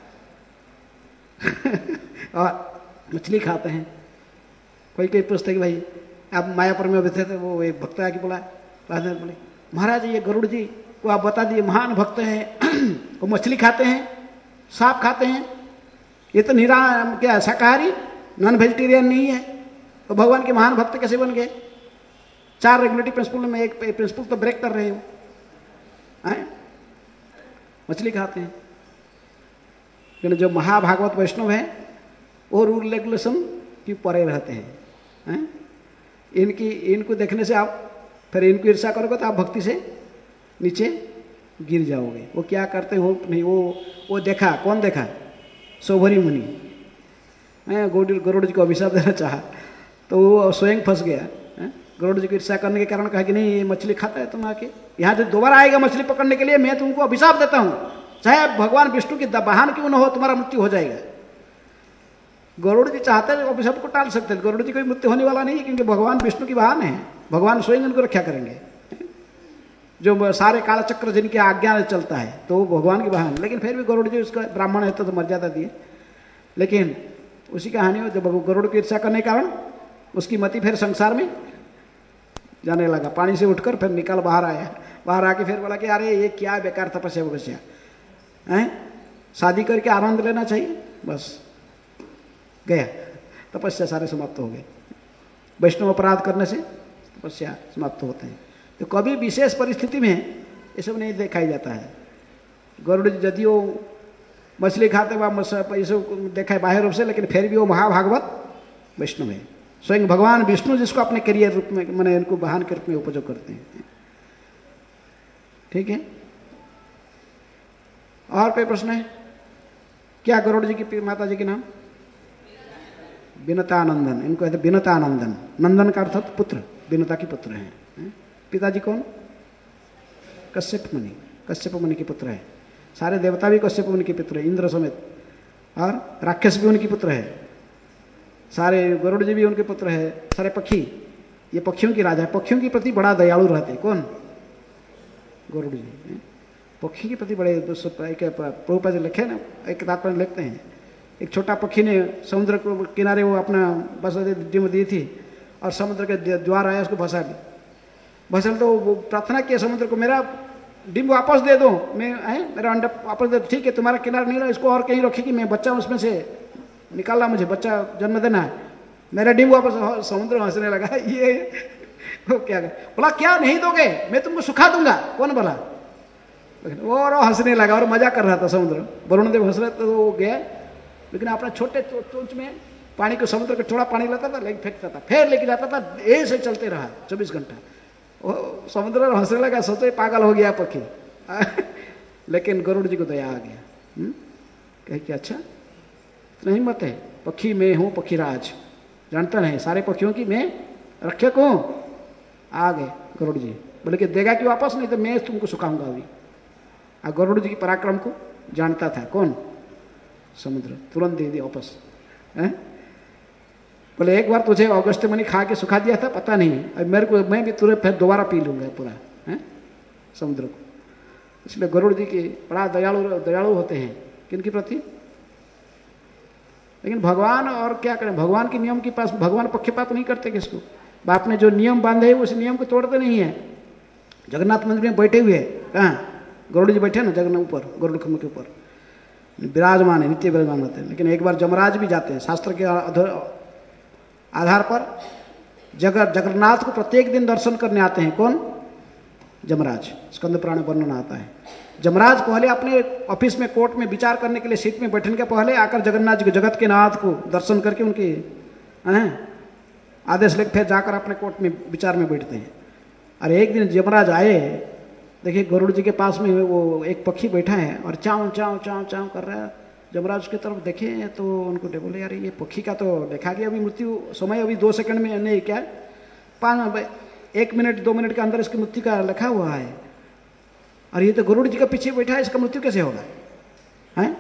और मछली खाते हैं। कोई कोई पूछते कि भाई आप मायापुर में बैठे थे, वो एक भक्त आके बोला, बोले महाराज ये गरुड़ जी को आप बता दिए महान भक्त हैं, वो मछली खाते हैं, सांप खाते हैं, ये तो निरा क्या शाकाहारी नॉन वेजिटेरियन नहीं है, तो भगवान के महान भक्त कैसे बन गए? चार रेगुलेटरी प्रिंसिपल में एक प्रिंसिपल तो ब्रेक कर रहे हो, हैं? मछली खाते हैं। लेकिन जो महाभागवत वैष्णव है वो रूल रेगुलेशन की परे रहते हैं, हैं? इनकी इनको देखने से आप फिर इनको ईर्ष्या करोगे तो आप भक्ति से नीचे गिर जाओगे। वो क्या करते हो नहीं, वो वो देखा, कौन देखा? सौभरी मुनि गरुड़ जी को अभिशाप देना चाहा, तो वो स्वयं फंस गया। गरुड़ जी को ईर्ष्या करने के कारण कहा कि नहीं ये मछली खाता है, तुम आके यहाँ से दोबारा आएगा मछली पकड़ने के लिए, मैं तुमको अभिशाप देता हूँ, चाहे भगवान विष्णु की वाहन क्यों न हो, तुम्हारा मृत्यु हो जाएगा। गरुड़ जी चाहते हैं अभिशाप को टाल सकते हैं, गरुड़ जी कोई मृत्यु होने वाला नहीं है, क्योंकि भगवान विष्णु की वाहन है, भगवान स्वयं उनको रक्षा करेंगे। जो सारे कालचक्र जिनके आज्ञा में चलता है तो वो भगवान की वाहन, लेकिन फिर भी गरुड़ जी उसका ब्राह्मण है तो, तो मर्यादा दिए। लेकिन उसी कहानी में जब गरुड़ की ईर्ष्या करने के कारण उसकी मति फिर संसार में जाने लगा, पानी से उठकर फिर निकल बाहर आया, बाहर आके फिर बोला कि अरे ये क्या बेकार तपस्या वपस्या है, शादी करके आनंद लेना चाहिए, बस गया, तपस्या सारे समाप्त हो गए। वैष्णव अपराध करने से तपस्या समाप्त होते हैं। तो कभी विशेष परिस्थिति में ये सब नहीं दिखाई जाता है। गरुड़ यदि वो मछली खाते हुआ ये सब देखा है बाह्य रूप से, लेकिन फिर भी वो महाभागवत वैष्णव है, स्वयं भगवान विष्णु जिसको अपने करियर रूप में मैंने इनको वाहन के रूप में उपयोग करते हैं। ठीक है, और कोई प्रश्न है क्या? गरुड़ जी की माता जी के नाम बिनतानंदन, इनको कहते बिनतानंदन। नंदन का अर्थात पुत्र, बिनता की पुत्र हैं। पिताजी कौन? कश्यप मुनि, कश्यप मुनि के पुत्र है। सारे देवता भी कश्यप मुनि के पुत्र है, इंद्र समेत, और राक्षस भी उनके पुत्र है, सारे गरुड़ जी भी उनके पुत्र है, सारे पक्षी, ये पक्षियों की राजा है, पक्षियों के प्रति बड़ा दयालु रहते। कौन? गरुड़ जी पक्षी के प्रति बड़े। प्रभुपाद लिखे ना, एक किताब पर लिखते हैं, एक छोटा पक्षी ने समुद्र को किनारे वो अपना बस डिम दी थी और समुद्र के ज्वार आया उसको फंसा दी, भसल तो वो प्रार्थना किया समुद्र को, मेरा डिम वापस दे दो, मैं है मेरा अंडा वापस दे दो, ठीक है तुम्हारा किनारा नहीं रहा, इसको और कहीं रखेगी, मैं बच्चा उसमें से निकालना, मुझे बच्चा जन्म देना है। मेरा डिम वापस समुद्र में हंसने लगा। ये वो क्या बोला, क्या नहीं दोगे, मैं तुमको सुखा दूंगा। कौन बोला? वो और हंसने लगा और मजा कर रहा था समुद्र। वरुण देव हंस रहे तो वो गया, लेकिन अपना छोटे चोंच में पानी को, समुद्र को थोड़ा पानी लाता था, लेकिन फेंकता था, फिर लेके जाता था, ऐसे चलते रहा चौबीस घंटा। वो समुद्र हंसने लगा, सोचे पागल हो गया पक्षी। लेकिन गरुड़ जी को दया आ गया। कहे कि अच्छा इतना हिम्मत है, पक्षी मैं हूँ पक्षीराज, जानता नहीं सारे पक्षियों की मैं रक्षक हूँ। आ गए गरुड़ जी, बोले कि देगा कि वापस, नहीं तो मैं तुमको सुखाऊंगा अभी। आ गरुड़ जी की पराक्रम को जानता था कौन? समुद्र। तुरंत दे दिया वापस। बोले एक बार तुझे अगस्त मनी खा के सुखा दिया था, पता नहीं, अब मेरे को, मैं भी तुरंत फिर दोबारा पी लूंगा पूरा है समुद्र को। इसलिए गरुड़ जी के बड़ा दयालु दयालु होते हैं किनके प्रति। लेकिन भगवान और क्या करें, भगवान के नियम के पास भगवान पक्षपात नहीं करते किसको। बाप ने जो नियम बांधे हैं उस नियम को तोड़ते नहीं है। जगन्नाथ मंदिर में बैठे हुए, कहाँ गरुड़ जी बैठे ना, जगन्नाथ ऊपर गरुड़ खम्भ के ऊपर विराजमान है, नित्य विराजमान होते हैं। लेकिन एक बार जमराज भी जाते हैं। शास्त्र के आधार पर जगर जगन्नाथ को प्रत्येक दिन दर्शन करने आते हैं। कौन? जमराज। स्कंद पुराण में वर्णन आता है। जमराज पहले अपने ऑफिस में, कोर्ट में विचार करने के लिए सीट में बैठने के पहले आकर जगन्नाथ जी को, जगत के नाथ को दर्शन करके उनके आदेश लेकर फिर जाकर अपने कोर्ट में विचार में बैठते हैं। अरे एक दिन जमराज आए, देखिए गरुड़ जी के पास में वो एक पक्षी बैठा है और चाव चाव चाव चाव कर रहा है। जमराज उसकी तरफ देखे तो उनको बोले यार ये पक्षी का तो देखा गया अभी मृत्यु समय, अभी दो सेकंड में नहीं, क्या पाँच एक मिनट दो मिनट के अंदर इसकी मृत्यु का लिखा हुआ है, और ये तो गरुड़ जी के पीछे बैठा है, इसका मृत्यु कैसे होगा है?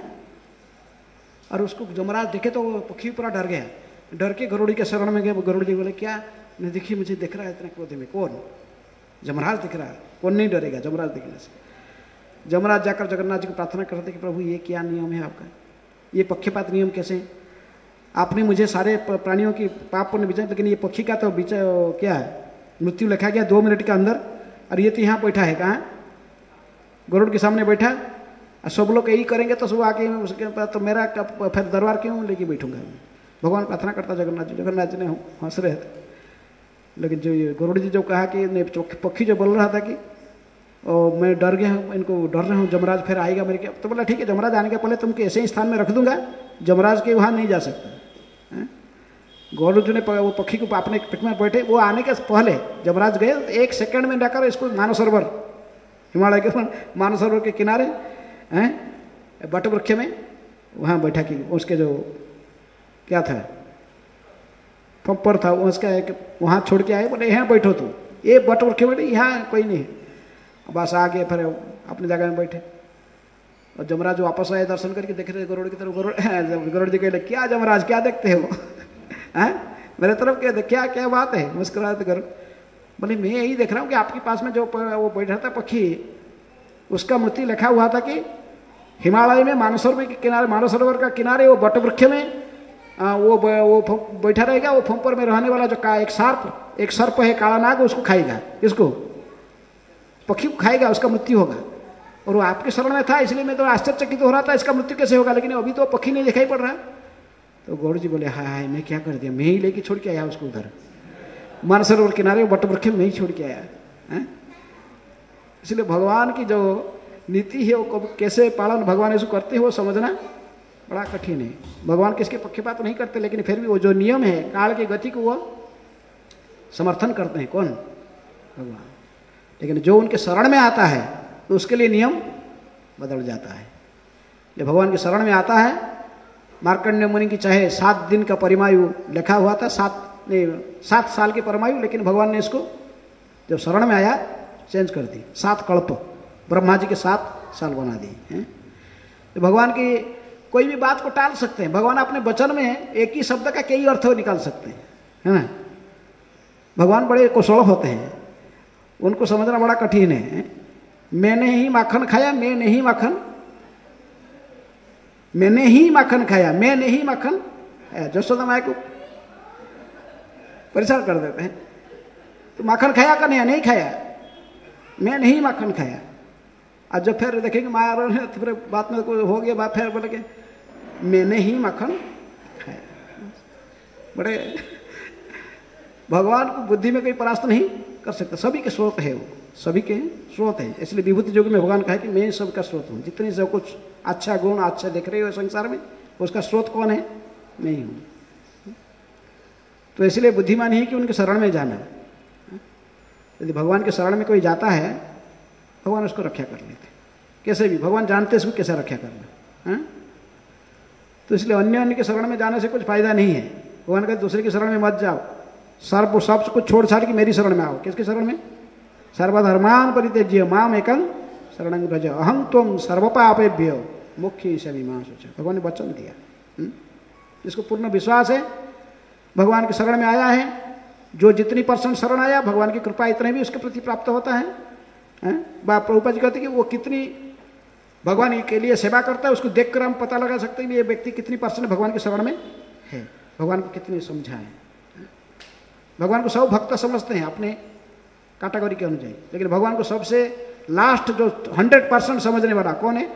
और उसको जमराज देखे तो पक्षी पूरा डर गया। डर के गरुड़ के शरण में गए। गरुड़ जी बोले क्या नहीं, देखिए मुझे दिख रहा है इतने क्रोध में। कौन? जमराज दिख रहा है। कौन नहीं डरेगा जमराज दिखने से। जमराज जाकर जगन्नाथ जी को प्रार्थना करते कि प्रभु ये क्या नियम है आपका, ये पक्षपात नियम कैसे? आपने मुझे सारे प्राणियों की पाप पुण्य विचार, लेकिन ये पक्षी का तो विचार क्या है, मृत्यु लिखा गया दो मिनट के अंदर, और ये तो यहाँ बैठा है कहाँ गरुड़ के सामने बैठा, और सब लोग यही करेंगे तो सब आके उसके पास तो मेरा फिर दरबार क्यों लेके बैठूंगा। भगवान प्रार्थना करता जगन्नाथ जी। जगन्नाथ जी ने हंस रहे थे, लेकिन जो ये गरुड़ जी जो कहा कि पक्षी जो बोल रहा था कि और मैं डर गया हूँ, इनको डर रहा हूँ, जमराज फिर आएगा मेरे क्या, तो बोला ठीक है जमराज आने के पहले तुमको ऐसे ही स्थान में रख दूंगा, जमराज के वहाँ नहीं जा सकता। गरुड़ जी ने वो पक्षी को अपने पेट में बैठे, वो आने के पहले जमराज गए, एक सेकंड में जाकर इसको मानसरोवर, हिमालय के मानसरोवर के किनारे हैं बट वृक्ष में वहाँ बैठा की, उसके जो क्या था पंपर था उसका एक वहाँ छोड़ के आए, बोले यहाँ बैठो तुम, ये बट वृक्ष बैठे, यहाँ कोई नहीं। बस आ गए, फिर अपनी जगह में बैठे। और जमराज वापस आए, दर्शन करके देख रहे गरुड़ की तरफ। गरुड़ गरुड़ जी कहले क्या जमराज क्या देखते हो हैं मेरे तरफ, क्या क्या क्या बात है? मुस्कुराते गरुड़ बोले मैं यही देख रहा हूँ कि आपके पास में जो वो बैठा था पक्षी, उसका मृत्यु लिखा हुआ था कि हिमालय में मानसरोवर के किनारे, मानसरोवर का किनारे वो बट वृक्ष में आ, वो वो बैठा रहेगा। वो फंपर में रहने वाला जो का एक सर्प एक सर्प है काला नाग, उसको खाएगा, इसको पक्षी को खाएगा, उसका मृत्यु होगा। और वो आपके शरण में था, इसलिए मैं तो आश्चर्यचकित हो रहा था इसका मृत्यु कैसे होगा, लेकिन अभी तो पक्षी नहीं दिखाई पड़ रहा। तो गौड़ जी बोले हाय हाय मैं क्या कर दिया, मैं ही लेके छोड़ के आया उसको उधर मानसरोवर किनारे बट वृक्ष में ही छोड़ के आया है? इसलिए भगवान की जो नीति है वो कैसे पालन भगवान इसको करते हैं वो समझना बड़ा कठिन है। भगवान किसके पक्षपात नहीं करते, लेकिन फिर भी वो जो नियम है काल की गति को वो समर्थन करते हैं। कौन? भगवान। लेकिन जो उनके शरण में आता है तो उसके लिए नियम बदल जाता है। जब भगवान के शरण में आता है, मार्कंडेय मुनि की चाहे सात दिन का परिमायु लिखा हुआ था, सात नहीं सात साल की परमायु, लेकिन भगवान ने इसको जब शरण में आया चेंज कर दी, सात कल्प ब्रह्मा जी के सात साल बना दिए हैं। तो भगवान की कोई भी बात को टाल सकते हैं। भगवान अपने वचन में एक ही शब्द का कई अर्थ निकाल सकते हैं, है ना? भगवान बड़े कुशल होते हैं, उनको समझना बड़ा कठिन है। मैंने ही माखन खाया, मैंने ही माखन मैंने ही माखन खाया, मैंने ही माखन खाया। जसोदा माया को परेशान कर देते हैं, तो माखन खाया का नहीं, नहीं खाया, मैं नहीं माखन खाया। और जब फिर देखेंगे माया तो फिर बात में कोई हो गया बात, फिर बोले कि मैंने ही माखन खाया। बड़े भगवान को बुद्धि में कोई परास्त नहीं कर सकता, सभी के स्रोत है, वो सभी के स्रोत है। इसलिए विभूति योग में भगवान कहा कि मैं सबका स्रोत हूँ। जितने सब कुछ अच्छा गुण अच्छा देख रहे हो संसार में, उसका स्रोत कौन है? मैं ही हूँ। तो इसलिए बुद्धिमान ही कि उनके शरण में जाना। यदि भगवान के शरण में कोई जाता है, भगवान उसको रक्षा कर लेते कैसे भी। भगवान जानते उसको कैसे रक्षा करना है। तो इसलिए अन्य अन्य के शरण में जाने से कुछ फायदा नहीं है। भगवान कहते दूसरे के शरण में मत जाओ, सर्व सब कुछ छोड़ छाड़ के मेरी शरण में आओ। किसके शरण में? सर्वधर्मान परित्यज्य माम एकं शरणं व्रज अहं त्वं सर्वपापेभ्यो मोक्षयिष्यामि मा शुचः। भगवान ने वचन दिया। जिसको पूर्ण विश्वास है, भगवान के शरण में आया है, जो जितनी परसेंट शरण आया, भगवान की कृपा इतने भी उसके प्रति प्राप्त होता है। बाप प्रभुपाद जी कहते कि वो कितनी भगवान के लिए सेवा करता है, उसको देखकर हम पता लगा सकते हैं कि ये व्यक्ति कितनी परसेंट भगवान के शरण में है, भगवान को कितनी समझा है। भगवान को सब भक्त समझते हैं अपने कैटेगरी के अनुसार, लेकिन भगवान को सबसे लास्ट जो हंड्रेड परसेंट समझने वाला कौन है?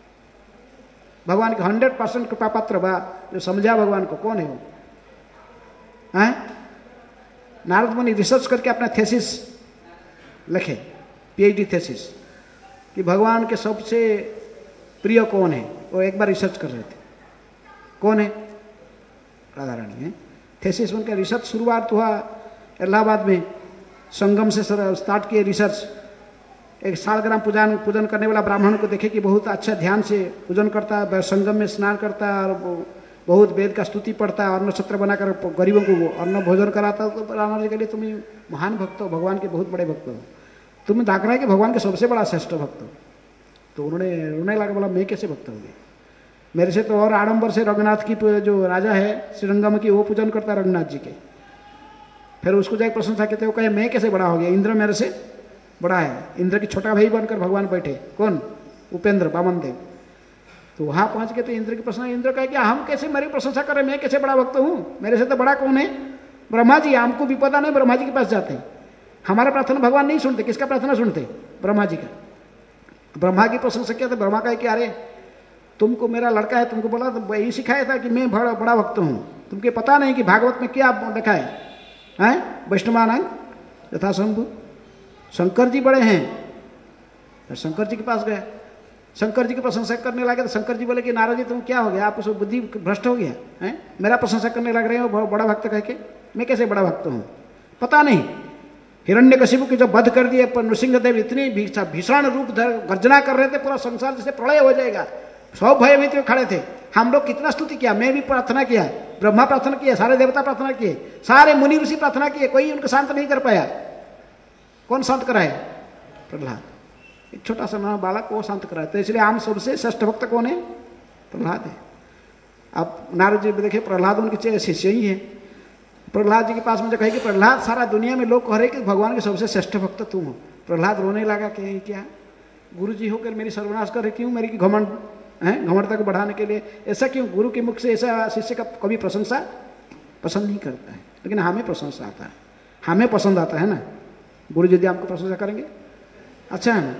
भगवान के हंड्रेड परसेंट कृपा पात्र बा जो समझा भगवान को, कौन है वो? हैं? नारद मुनि रिसर्च करके अपना थेसिस लिखे, पीएचडी थेसिस, कि भगवान के सबसे प्रिय कौन है। वो एक बार रिसर्च कर रहे थे, कौन है? राधा रानी है। थेसिस उनका रिसर्च शुरुआत हुआ इलाहाबाद में, संगम से स्टार्ट किए रिसर्च। एक सालग्राम पूजन पूजन करने वाला ब्राह्मण को देखे कि बहुत अच्छा ध्यान से पूजन करता है, संगम में स्नान करता है और बहुत वेद का स्तुति पढ़ता है, अन्न छत्र बनाकर गरीबों को वो अन्न भोजन कराता है। तो ब्राह्मण जी के लिए तुम महान भक्त हो, भगवान के बहुत बड़े भक्त हो, तुम्हें दाख रहा है कि भगवान के सबसे बड़ा श्रेष्ठ भक्त हो। तो उन्होंने रोने लगा, बोला मैं कैसे भक्त हो गया, मेरे से तो और आडंबर से रघुनाथ की जो राजा है श्रीरंगम की, वो पूजन करता है रघुनाथ जी के। फिर उसको जाकर प्रशंसा कहते हो, कहे मैं कैसे बड़ा हो गया, इंद्र मेरे से बड़ा है। इंद्र की छोटा भाई बनकर भगवान बैठे, कौन? उपेंद्र वामन देव। तो वहां पहुंच के तो इंद्र की प्रशंसा, इंद्र कहे कि हम कैसे मेरी प्रशंसा करें, मैं कैसे बड़ा भक्त हूँ, मेरे से तो बड़ा कौन है? ब्रह्मा जी। हमको विपदा नहीं, ब्रह्मा जी के पास जाते हैं। हमारा प्रार्थना भगवान नहीं सुनते, किसका प्रार्थना सुनते? ब्रह्मा जी का। ब्रह्मा की प्रशंसा किया तो ब्रह्मा कहे कि अरे तुमको मेरा लड़का है, तुमको बोला तो यही सिखाया था कि मैं बड़ा बड़ा भक्त हूँ, तुमको पता नहीं कि भागवत में क्या देखा है, हैं? वैष्णवानां यथा शंभु। शंकर जी बड़े हैं। तो शंकर जी के पास गए, शंकर जी की प्रशंसा करने लगे तो शंकर जी बोले कि नारद जी तुम क्या हो गया, आप उसको बुद्धि भ्रष्ट हो गया है, मेरा प्रशंसा करने लग रहे हो बड़ा भक्त कह के। मैं कैसे बड़ा भक्त हूँ, पता नहीं। हिरण्यकशिपु की जब वध कर दिए पर नृसिंहदेव इतनी भीषण रूप गर्जना कर रहे थे, पूरा संसार जैसे प्रलय हो जाएगा, सब भयभीत में खड़े थे। हम लोग कितना स्तुति किया, मैं भी प्रार्थना किया, ब्रह्मा प्रार्थना किया, सारे देवता प्रार्थना किए, सारे मुनि ऋषि प्रार्थना किए, कोई उनको शांत नहीं कर पाया। कौन शांत कराए? प्रहलाद। एक छोटा सा नाना बालक वो शांत कराए। तो इसलिए आम सबसे श्रेष्ठ भक्त कौन है? प्रहलाद है। अब नारद जी देखे प्रहलाद उनके शिष्य ही है। प्रहलाद जी के पास मुझे कहे कि प्रहलाद सारा दुनिया में लोग कह रहे कि भगवान के सबसे श्रेष्ठ भक्त तुम हो। प्रहलाद रोने लगा कि क्या गुरु जी होकर मेरी सर्वनाश कर रहे, क्यों मेरी घमंड है, घमंडता को बढ़ाने के लिए ऐसा क्यों? गुरु के मुख से ऐसा शिष्य का कभी प्रशंसा पसंद नहीं करता है, लेकिन हमें प्रशंसा आता है, हमें पसंद आता है ना। गुरु जी आपको प्रशंसा करेंगे अच्छा है ना।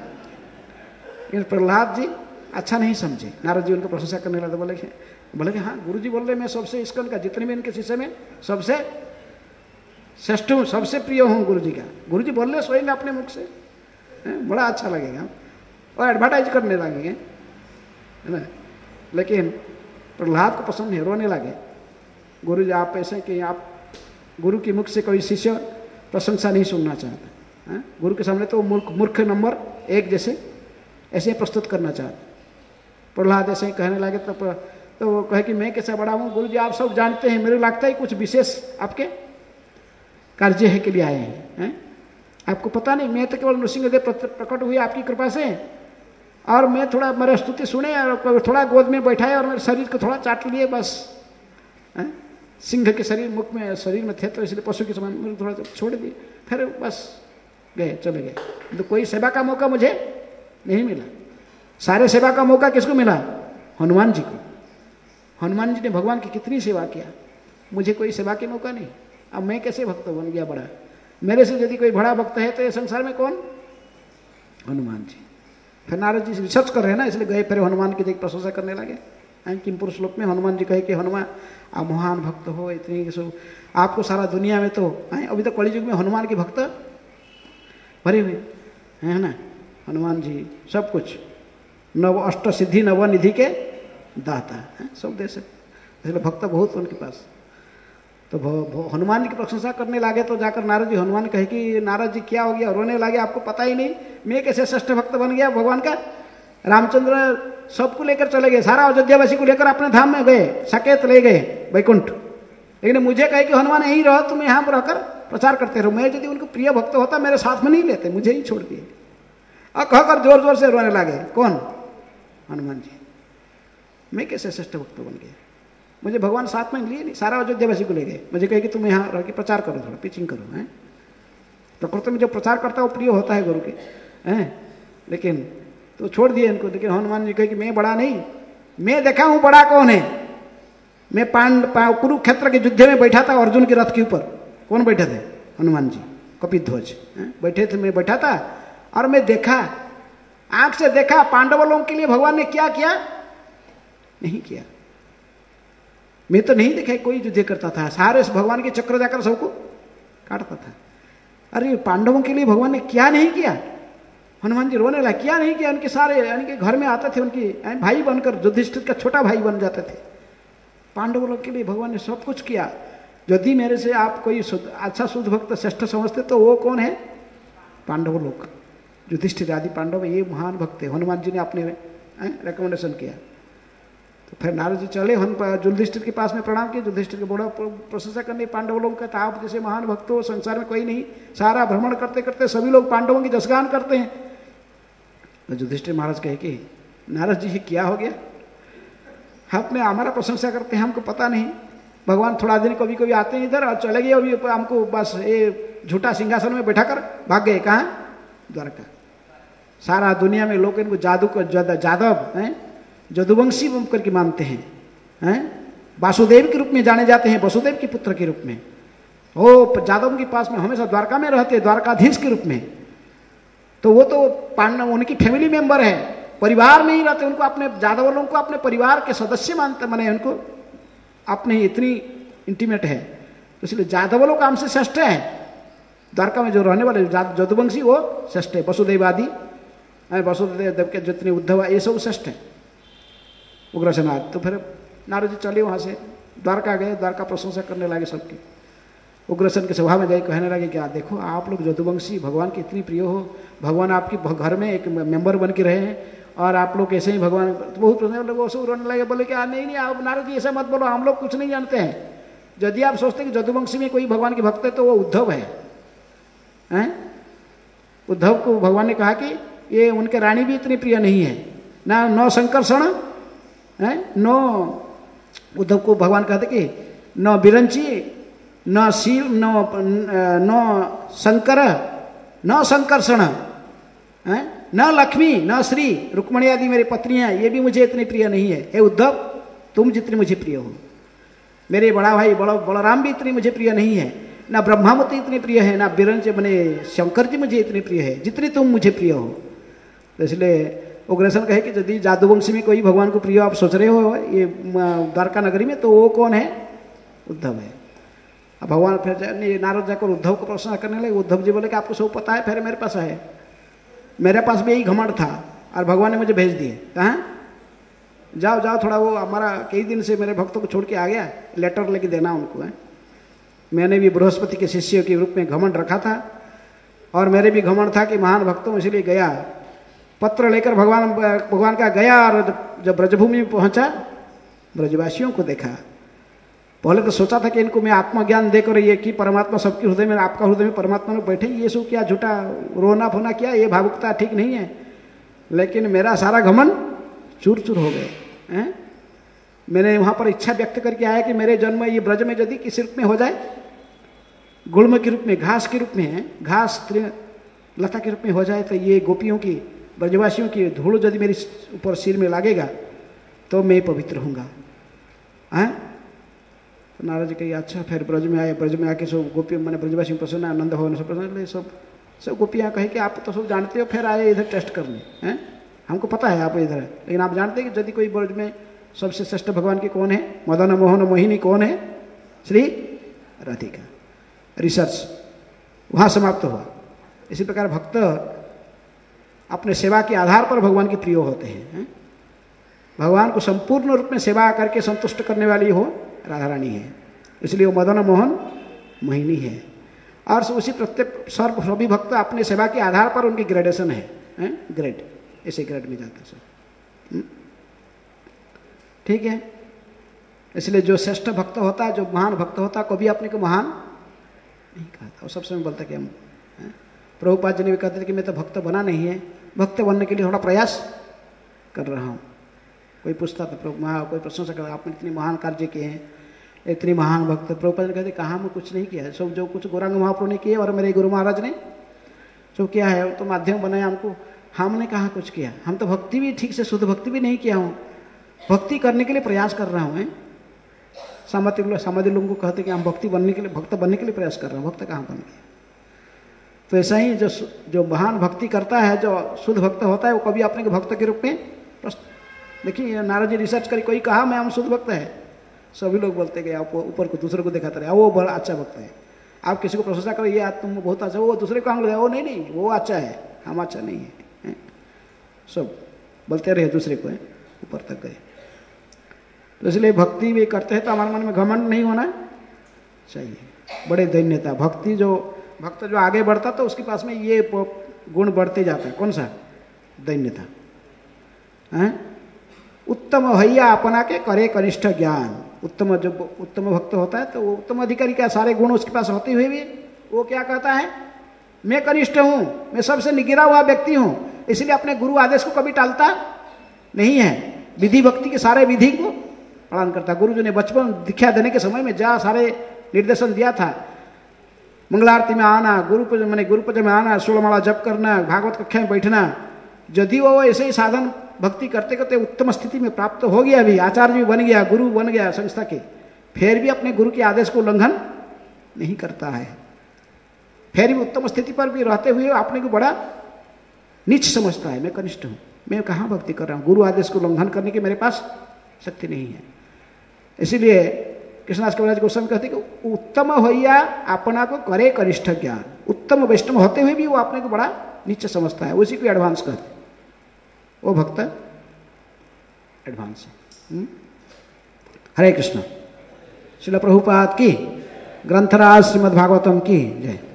लेकिन प्रहलाद जी अच्छा नहीं समझे, नारद जी उनको प्रशंसा करने लगे, बोले बोले कि हाँ गुरु जी बोल रहे मैं सबसे इसकन का जितने भी इनके शिष्य में सबसे श्रेष्ठ हूँ, सबसे प्रिय हूँ गुरु जी का। गुरु जी बोल रहे स्वयं अपने मुख से, बड़ा अच्छा लगेगा और एडवर्टाइज करने लगेंगे है ना। लेकिन प्रहलाद को पसंद नहीं, रोने लगे। गुरु जी आप ऐसे कि आप गुरु के मुख से कोई शिष्य प्रशंसा नहीं सुनना चाहता है, गुरु के सामने तो मूर्ख मूर्ख नंबर एक जैसे ऐसे प्रस्तुत करना चाहते। प्रहलाद ऐसे कहने लगे तो तो वो कहे कि मैं कैसे बड़ा हूँ, गुरु जी आप सब जानते हैं, मेरे लगता है कुछ विशेष आपके कार्य है के लिए आए हैं, हैं? आपको पता नहीं, मैं तो केवल नृसिंहदेव प्रकट हुई आपकी कृपा से, और मैं थोड़ा मेरा स्तुति सुने और थोड़ा गोद में बैठाए और मेरे शरीर को थोड़ा चाट लिए बस। है? सिंह के शरीर मुख में शरीर में थे तो इसलिए पशु के समान थोड़ा छोड़ दिए, फिर बस गए चले गए। तो कोई सेवा का मौका मुझे नहीं मिला। सारे सेवा का मौका किसको मिला? हनुमान जी को। हनुमान जी ने भगवान की कितनी सेवा किया, मुझे कोई सेवा के मौका नहीं। अब मैं कैसे भक्त बन गया बड़ा? मेरे से यदि कोई बड़ा भक्त है तो ये संसार में कौन? हनुमान जी। फिर नारद जी रिसर्च कर रहे हैं ना, इसलिए गए फिर हनुमान की देख प्रशंसा करने लगे। किमपुर श्लोक में हनुमान जी कहे कि हनुमान आप महान भक्त हो, इतनी सब आपको सारा दुनिया में तो अभी तो कलयुग में हनुमान के भक्त भरे हुए है ना। हनुमान जी सब कुछ नव अष्ट सिद्धि नव निधि के दाता है, सब दे सकते, इसलिए भक्त बहुत उनके पास। तो हनुमान जी की प्रशंसा करने लगे तो जाकर नारद जी हनुमान कहे कि नारद जी क्या हो गया, रोने लगे, आपको पता ही नहीं मैं कैसे श्रेष्ठ भक्त बन गया भगवान का। रामचंद्र सबको लेकर चले गए, सारा अयोध्यावासी को लेकर अपने धाम में गए, सकेत ले गए वैकुंठ, लेकिन मुझे कहे कि हनुमान यहीं रहो, तुम यहाँ पर रहकर प्रचार करते रहो। मैं यदि उनको प्रिय भक्त होता मेरे साथ में नहीं लेते, मुझे ही छोड़ दिए। और कहकर जोर जोर से रोने लगे। कौन? हनुमान जी। मैं कैसे श्रेष्ठ भक्त बन गया, मुझे भगवान साथ में लिए नहीं, सारा अयोध्यावासी को ले गए, मुझे कहे कि तुम यहाँ रह के प्रचार करो, थोड़ा पिचिंग करो है। प्रकृति में जो प्रचार करता है वो प्रिय होता है गुरु के हैं, लेकिन तो छोड़ दिए इनको। लेकिन हनुमान जी कहे कि मैं बड़ा नहीं, मैं देखा हूं बड़ा कौन है। मैं पांड कुरुक्षेत्र के युद्ध में बैठा था अर्जुन के रथ के ऊपर, कौन बैठे थे? हनुमान जी, कपिध्वज बैठे थे, मैं बैठा था और मैं देखा, आंख से देखा पांडव लोगों के लिए भगवान ने क्या किया, नहीं किया। मैं तो नहीं देखा कोई युद्ध करता था, सारे भगवान के चक्र जाकर सबको काटता था। अरे पांडवों के लिए भगवान ने क्या नहीं किया। हनुमान जी रोने लगे, क्या नहीं किया। उनके सारे यानी कि घर में आते थे, उनकी भाई बनकर युधिष्ठिर का छोटा भाई बन जाते थे। पांडव लोग के लिए भगवान ने सब कुछ किया। यदि मेरे से आप कोई अच्छा शुद्ध भक्त श्रेष्ठ समझते तो वो कौन है? पांडव लोग, युधिष्ठिर आदि पांडव, ये महान भक्त है। हनुमान जी ने अपने रिकमेंडेशन किया। तो फिर नारद जी चले युधिष्ठिर के पास में प्रणाम किए, युधिष्ठिर के बड़ा प्रशंसा करने पांडव लोगों का, आप जैसे महान भक्त हो संसार में कोई नहीं। सारा भ्रमण करते करते सभी लोग पांडवों की जसगान करते हैं। तो युधिष्ठिर महाराज कहे कि नारद जी क्या हो गया, आपने हमारा प्रशंसा करते हैं, हमको पता नहीं। भगवान थोड़ा दिन कभी कभी आते हैं इधर और चले गए, अभी हमको बस ये झूठा सिंहासन में बैठा कर भाग गए। कहाँ? द्वारका। सारा दुनिया में लोग इनको जादू को जादव हैं, जदुवंशी करके मानते हैं, हैं? वासुदेव के रूप में जाने जाते हैं, वसुदेव के पुत्र के रूप में। वो जादव के पास में हमेशा द्वारका में रहते, द्वारकाधीश के रूप में। तो वो तो पांडव उनकी फैमिली मेंबर है, परिवार में ही रहते, उनको अपने जादव लोगों को अपने परिवार के सदस्य मानते, माने उनको अपने इतनी इंटीमेट है। तो इसलिए जादव लोग हमसे श्रेष्ठ है। द्वारका में जो रहने वाले जदुवंशी वो श्रेष्ठ है, वसुदेव आदि, वसुदेव देव के जितने उद्धव ये सब श्रेष्ठ है, उग्रसेन आदि। तो फिर नारद जी चले वहां से द्वारका गए, द्वारका प्रशंसा करने लगे सबकी। उग्रसेन के सभा में गए, कहने लगे क्या देखो आप लोग जदुवंशी भगवान के इतनी प्रिय हो, भगवान आपके घर में एक मेंबर बन के रहे हैं और आप लोग ऐसे ही भगवान बहुत वो सब रोने लगे। बोले कि नहीं नहीं आप नारद जी ऐसा मत बोलो, हम लोग कुछ नहीं जानते हैं। यदि आप सोचते कि जदुवंशी में कोई भगवान के भक्त है तो वो उद्धव है, हैं? उद्धव को भगवान ने कहा कि ये उनके रानी भी इतनी प्रिय नहीं है ना, नौ संकर्षण है, नो उद्धव को भगवान कहते कि न बिरंची न शिव न न शंकर न संकर्षण है, न लक्ष्मी न श्री रुक्मणी आदि मेरी पत्नियां, ये भी मुझे इतनी प्रिय नहीं है। हे उद्धव तुम जितने मुझे प्रिय हो, मेरे बड़ा भाई बड़ा बलराम भी इतनी मुझे प्रिय नहीं है, ना ब्रह्मावती इतनी प्रिय है, ना बिरंज बने शंकर जी मुझे इतनी प्रिय है जितनी तुम मुझे प्रिय हो। तो इसलिए उग्रसेन कहे कि यदि जादुवंशी में कोई भगवान को प्रिय आप सोच रहे हो ये द्वारका नगरी में, तो वो कौन है? उद्धव है। अब भगवान फिर नारद जाकर उद्धव को प्रश्न करने लगे। उद्धव जी बोले कि आपको सब पता है, फिर मेरे पास है, मेरे पास भी यही घमंड था और भगवान ने मुझे भेज दिए। कहाँ? जाओ जाओ, थोड़ा वो हमारा कई दिन से मेरे भक्तों को छोड़ के आ गया, लेटर लेके देना उनको है। मैंने भी बृहस्पति के शिष्य के रूप में घमंड रखा था और मेरे भी घमंड था कि महान भक्तों, इसलिए गया पत्र लेकर भगवान भगवान का गया। और जब ब्रजभूमि में पहुंचा, ब्रजवासियों को देखा। पहले तो सोचा था कि इनको मैं आत्मज्ञान देकर ये कि परमात्मा सबके हृदय में, आपका हृदय में परमात्मा में बैठे, ये सब क्या झूठा रोना फोना क्या, ये भावुकता ठीक नहीं है। लेकिन मेरा सारा घमंड चूर चूर हो गए हैं। मैंने वहां पर इच्छा व्यक्त करके आया कि मेरे जन्म ये ब्रज में यदि किसी रूप में हो जाए, गुल्म के रूप में, घास के रूप में, घास लता के रूप में हो जाए, तो ये गोपियों की, ब्रजवासियों की धूल यदि मेरे ऊपर सिर में लागेगा तो मैं पवित्र होऊंगा। हैं? तो नारद जी कही अच्छा। फिर ब्रज में आए, ब्रज में आके सब गोपी मैंने ब्रजवासी प्रसन्न, आनंद भवन सब प्रसन्न, सब सब गोपियाँ कहे कि आप तो सब जानते हो, फिर आए इधर टेस्ट करने हैं, हमको पता है आप इधर है, लेकिन आप जानते हैं कि यदि कोई ब्रज में सबसे श्रेष्ठ भगवान की कौन है? मदन मोहन मोहिनी कौन है? श्री राधिका। रिसर्च वहाँ समाप्त हुआ। इसी प्रकार भक्त अपने सेवा के आधार पर भगवान के प्रिय होते हैं, हैं? भगवान को संपूर्ण रूप में सेवा करके संतुष्ट करने वाली हो राधा रानी है, इसलिए वो मदन मोहन मोहिनी है। और उसी प्रत्येक सर्व सभी भक्त अपने सेवा के आधार पर उनकी ग्रेडेशन है, हैं? ग्रेड, ऐसे ग्रेड में जाता है सब। ठीक है, इसलिए जो श्रेष्ठ भक्त होता है, जो महान भक्त होता है, कभी अपने को महान नहीं कहता। वो सब समय बोलता कि हम, प्रभुपाद जी ने भी कहते थे कि मैं तो भक्त बना नहीं है, भक्त बनने के लिए थोड़ा प्रयास कर रहा हूँ। कोई पूछता था प्रभु, कोई प्रशंसा करता, आपने इतनी महान कार्य किए हैं, इतनी महान भक्त। प्रभुपाद जी कहते कहाँ मैं कुछ नहीं किया है, सब जो कुछ गौरांग महाप्रभु ने किए और मेरे गुरु महाराज ने जो किया है, तो माध्यम बनाया हमको, हमने कहाँ कुछ किया। हम तो भक्ति भी ठीक से शुद्ध भक्ति भी नहीं किया हूँ, भक्ति करने के लिए प्रयास कर रहा हूँ। समाधि लोग समाधि लोगों को कहते कि हम भक्ति बनने के लिए, भक्त बनने के लिए प्रयास कर रहे हैं, भक्त कहाँ बन गए। तो ऐसा ही जो जो महान भक्ति करता है, जो शुद्ध भक्त होता है, वो कभी अपने को भक्त के रूप में, देखिए नारद जी रिसर्च करी, कोई कहा मैं हम शुद्ध भक्त है, सभी लोग बोलते गए, आप ऊपर को दूसरे को दिखाते रहे, वो बड़ा अच्छा भक्त है। आप किसी को प्रशंसा करो, ये तुम बहुत अच्छा, वो दूसरे को हम, वो नहीं नहीं वो अच्छा है, हम अच्छा नहीं है, है? सब बोलते रहे दूसरे को, ऊपर तक गए। तो इसलिए भक्ति भी करते हैं तो हमारे मन में घमंड नहीं होना चाहिए, बड़े दैन्यता। भक्ति जो भक्त जो आगे बढ़ता तो उसके पास में ये गुण बढ़ते जाता है। कौन सा? दैन्यता। हैं? उत्तम भैया अपना के करे कनिष्ठ ज्ञान। उत्तम जो उत्तम भक्त होता है तो वो उत्तम अधिकारी का सारे गुण उसके पास होते हुए भी वो क्या कहता है? मैं कनिष्ठ हूं, मैं सबसे निगिरा हुआ व्यक्ति हूं, इसलिए अपने गुरु आदेश को कभी टालता नहीं है। विधि भक्ति के सारे विधि को पालन करता। गुरु जी ने बचपन दीक्षा देने के समय में जहाँ सारे निर्देशन दिया था, मंगलारती में आना, गुरु पूजा मैंने गुरु पूजा में आना, सोलमाला जप करना, भागवत कक्षा में बैठना, यदि वो ऐसे ही साधन भक्ति करते करते उत्तम स्थिति में प्राप्त हो गया, भी आचार्य भी बन गया, गुरु बन गया संस्था के, फिर भी अपने गुरु के आदेश को उल्लंघन नहीं करता है, फिर भी उत्तम स्थिति पर भी रहते हुए अपने को बड़ा नीच समझता है। मैं कनिष्ठ हूँ, मैं कहाँ भक्ति कर रहा हूँ, गुरु आदेश को उल्लंघन करने की मेरे पास शक्ति नहीं है। इसीलिए कृष्णदास कविराज गोस्वामी कहते कि उत्तम होइया अपना को करे कनिष्ठ ज्ञान। उत्तम वैष्णव होते हुए भी वो अपने को बड़ा नीचे समझता है, उसी को एडवांस कहते, वो भक्त एडवांस है। हरे कृष्ण। श्रील प्रभुपाद की, ग्रंथराज श्रीमद् भागवतम की जय।